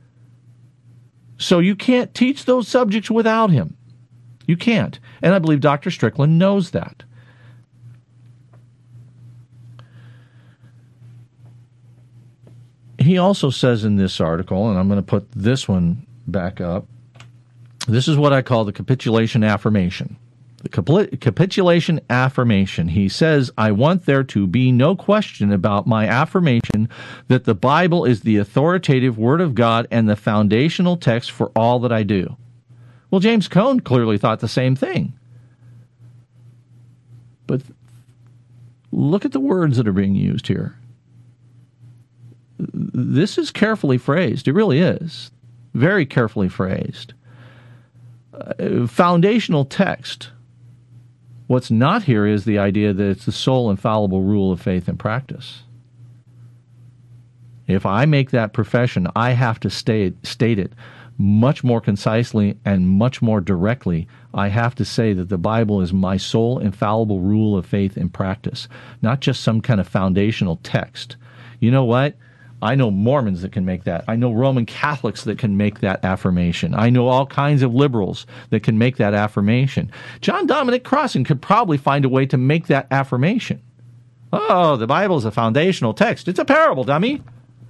So you can't teach those subjects without him. You can't. And I believe Dr. Strickland knows that. He also says in this article, and I'm going to put this one back up, this is what I call the capitulation affirmation. The capitulation affirmation. He says, I want there to be no question about my affirmation that the Bible is the authoritative Word of God and the foundational text for all that I do. Well, James Cone clearly thought the same thing. But look at the words that are being used here. This is carefully phrased. It really is. Very carefully phrased. Foundational text. What's not here is the idea that it's the sole infallible rule of faith and practice. If I make that profession, I have to state it much more concisely and much more directly. I have to say that the Bible is my sole infallible rule of faith and practice, not just some kind of foundational text. You know what? I know Mormons that can make that. I know Roman Catholics that can make that affirmation. I know all kinds of liberals that can make that affirmation. John Dominic Crossan could probably find a way to make that affirmation. Oh, the Bible is a foundational text. It's a parable, dummy.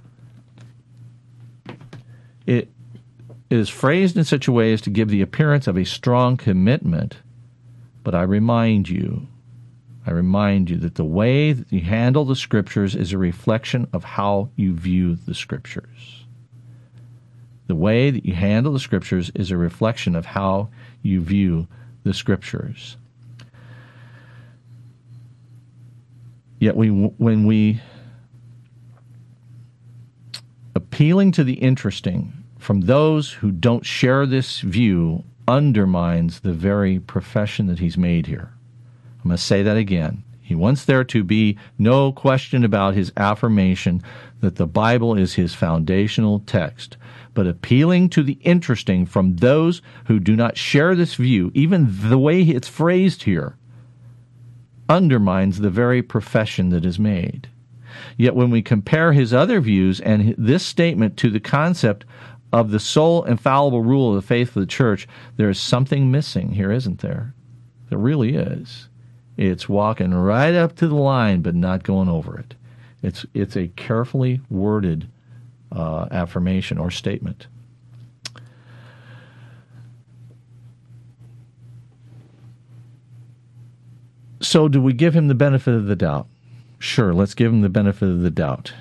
It is phrased in such a way as to give the appearance of a strong commitment. But I remind you that the way that you handle the Scriptures is a reflection of how you view the Scriptures. The way that you handle the Scriptures is a reflection of how you view the Scriptures. Yet when we appealing to the interesting from those who don't share this view undermines the very profession that he's made here. I'm going to say that again. He wants there to be no question about his affirmation that the Bible is his foundational text. But appealing to the interesting from those who do not share this view, even the way it's phrased here, undermines the very profession that is made. Yet when we compare his other views and this statement to the concept of the sole infallible rule of the faith of the church, there is something missing here, isn't there? There really is. It's walking right up to the line, but not going over it. It's a carefully worded affirmation or statement. So do we give him the benefit of the doubt? Sure, let's give him the benefit of the doubt.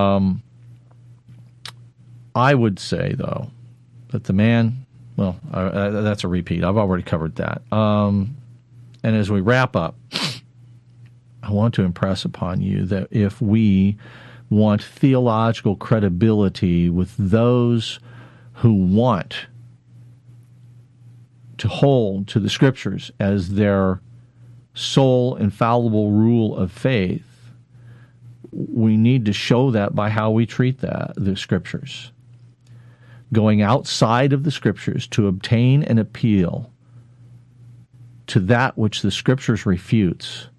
I would say, though, that the man, that's a repeat. I've already covered that. And as we wrap up, I want to impress upon you that if we want theological credibility with those who want to hold to the Scriptures as their sole infallible rule of faith, we need to show that by how we treat the Scriptures. Going outside of the Scriptures to obtain an appeal to that which the Scriptures refutes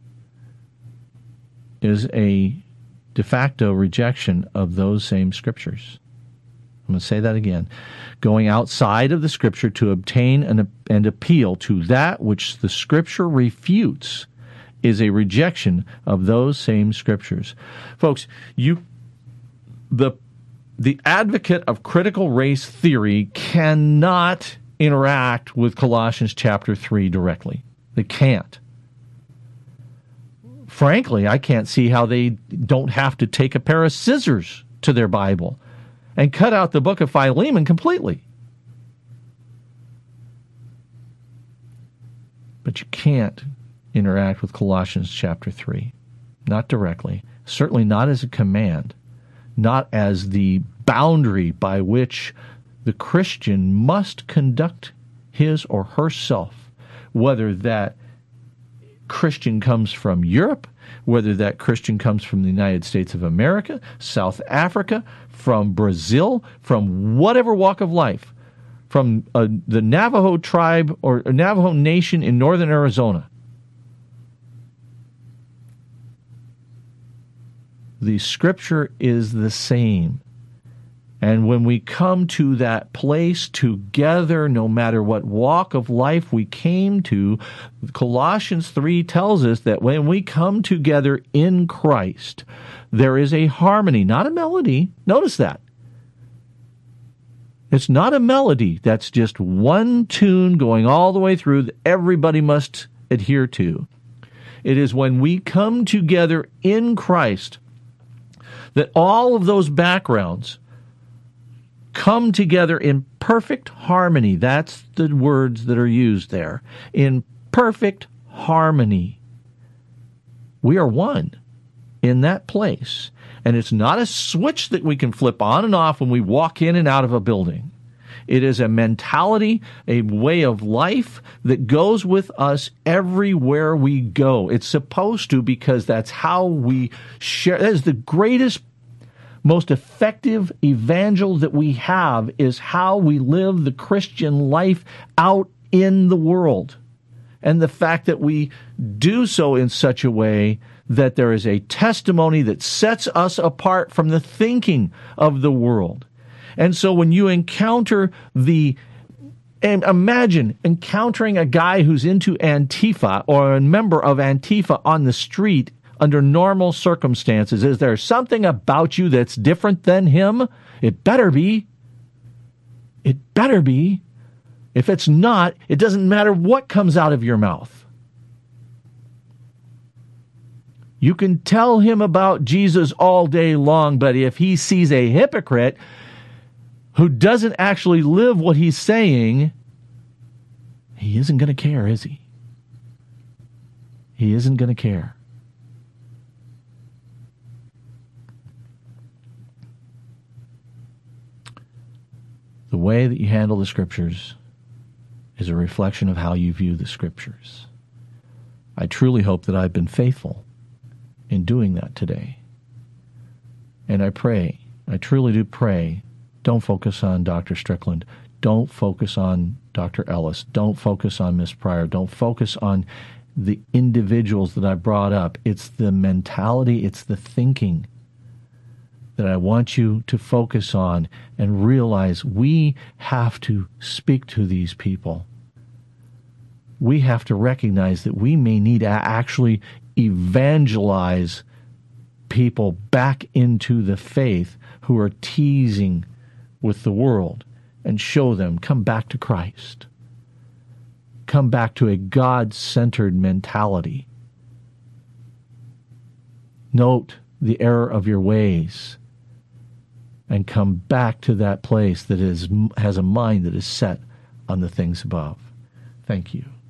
is a de facto rejection of those same Scriptures. I'm going to say that again. Going outside of the Scripture to obtain an appeal to that which the Scripture refutes is a rejection of those same Scriptures. Folks, the advocate of critical race theory cannot interact with Colossians chapter 3 directly. They can't. Frankly, I can't see how they don't have to take a pair of scissors to their Bible and cut out the book of Philemon completely. But you can't interact with Colossians chapter 3. Not directly. Certainly not as a command. Not as the boundary by which the Christian must conduct his or herself, whether that Christian comes from Europe, whether that Christian comes from the United States of America, South Africa, from Brazil, from whatever walk of life, from the Navajo tribe or Navajo Nation in northern Arizona. The Scripture is the same. And when we come to that place together, no matter what walk of life we came to, Colossians 3 tells us that when we come together in Christ, there is a harmony, not a melody. Notice that. It's not a melody. That's just one tune going all the way through that everybody must adhere to. It is when we come together in Christ that all of those backgrounds come together in perfect harmony. That's the words that are used there. In perfect harmony. We are one in that place. And it's not a switch that we can flip on and off when we walk in and out of a building. It is a mentality, a way of life that goes with us everywhere we go. It's supposed to, because that's how we share. That is the greatest, most effective evangel that we have, is how we live the Christian life out in the world. And the fact that we do so in such a way that there is a testimony that sets us apart from the thinking of the world. And so when you encounter and imagine encountering a guy who's into Antifa or a member of Antifa on the street under normal circumstances. Is there something about you that's different than him? It better be. It better be. If it's not, it doesn't matter what comes out of your mouth. You can tell him about Jesus all day long, but if he sees a hypocrite who doesn't actually live what he's saying, he isn't going to care, is he? He isn't going to care. The way that you handle the Scriptures is a reflection of how you view the Scriptures. I truly hope that I've been faithful in doing that today. And I pray, I truly do pray, don't focus on Dr. Strickland. Don't focus on Dr. Ellis. Don't focus on Miss Pryor. Don't focus on the individuals that I brought up. It's the mentality, it's the thinking that I want you to focus on and realize we have to speak to these people. We have to recognize that we may need to actually evangelize people back into the faith who are teasing with the world and show them, come back to Christ. Come back to a God-centered mentality. Note the error of your ways and come back to that place that has a mind that is set on the things above. Thank you.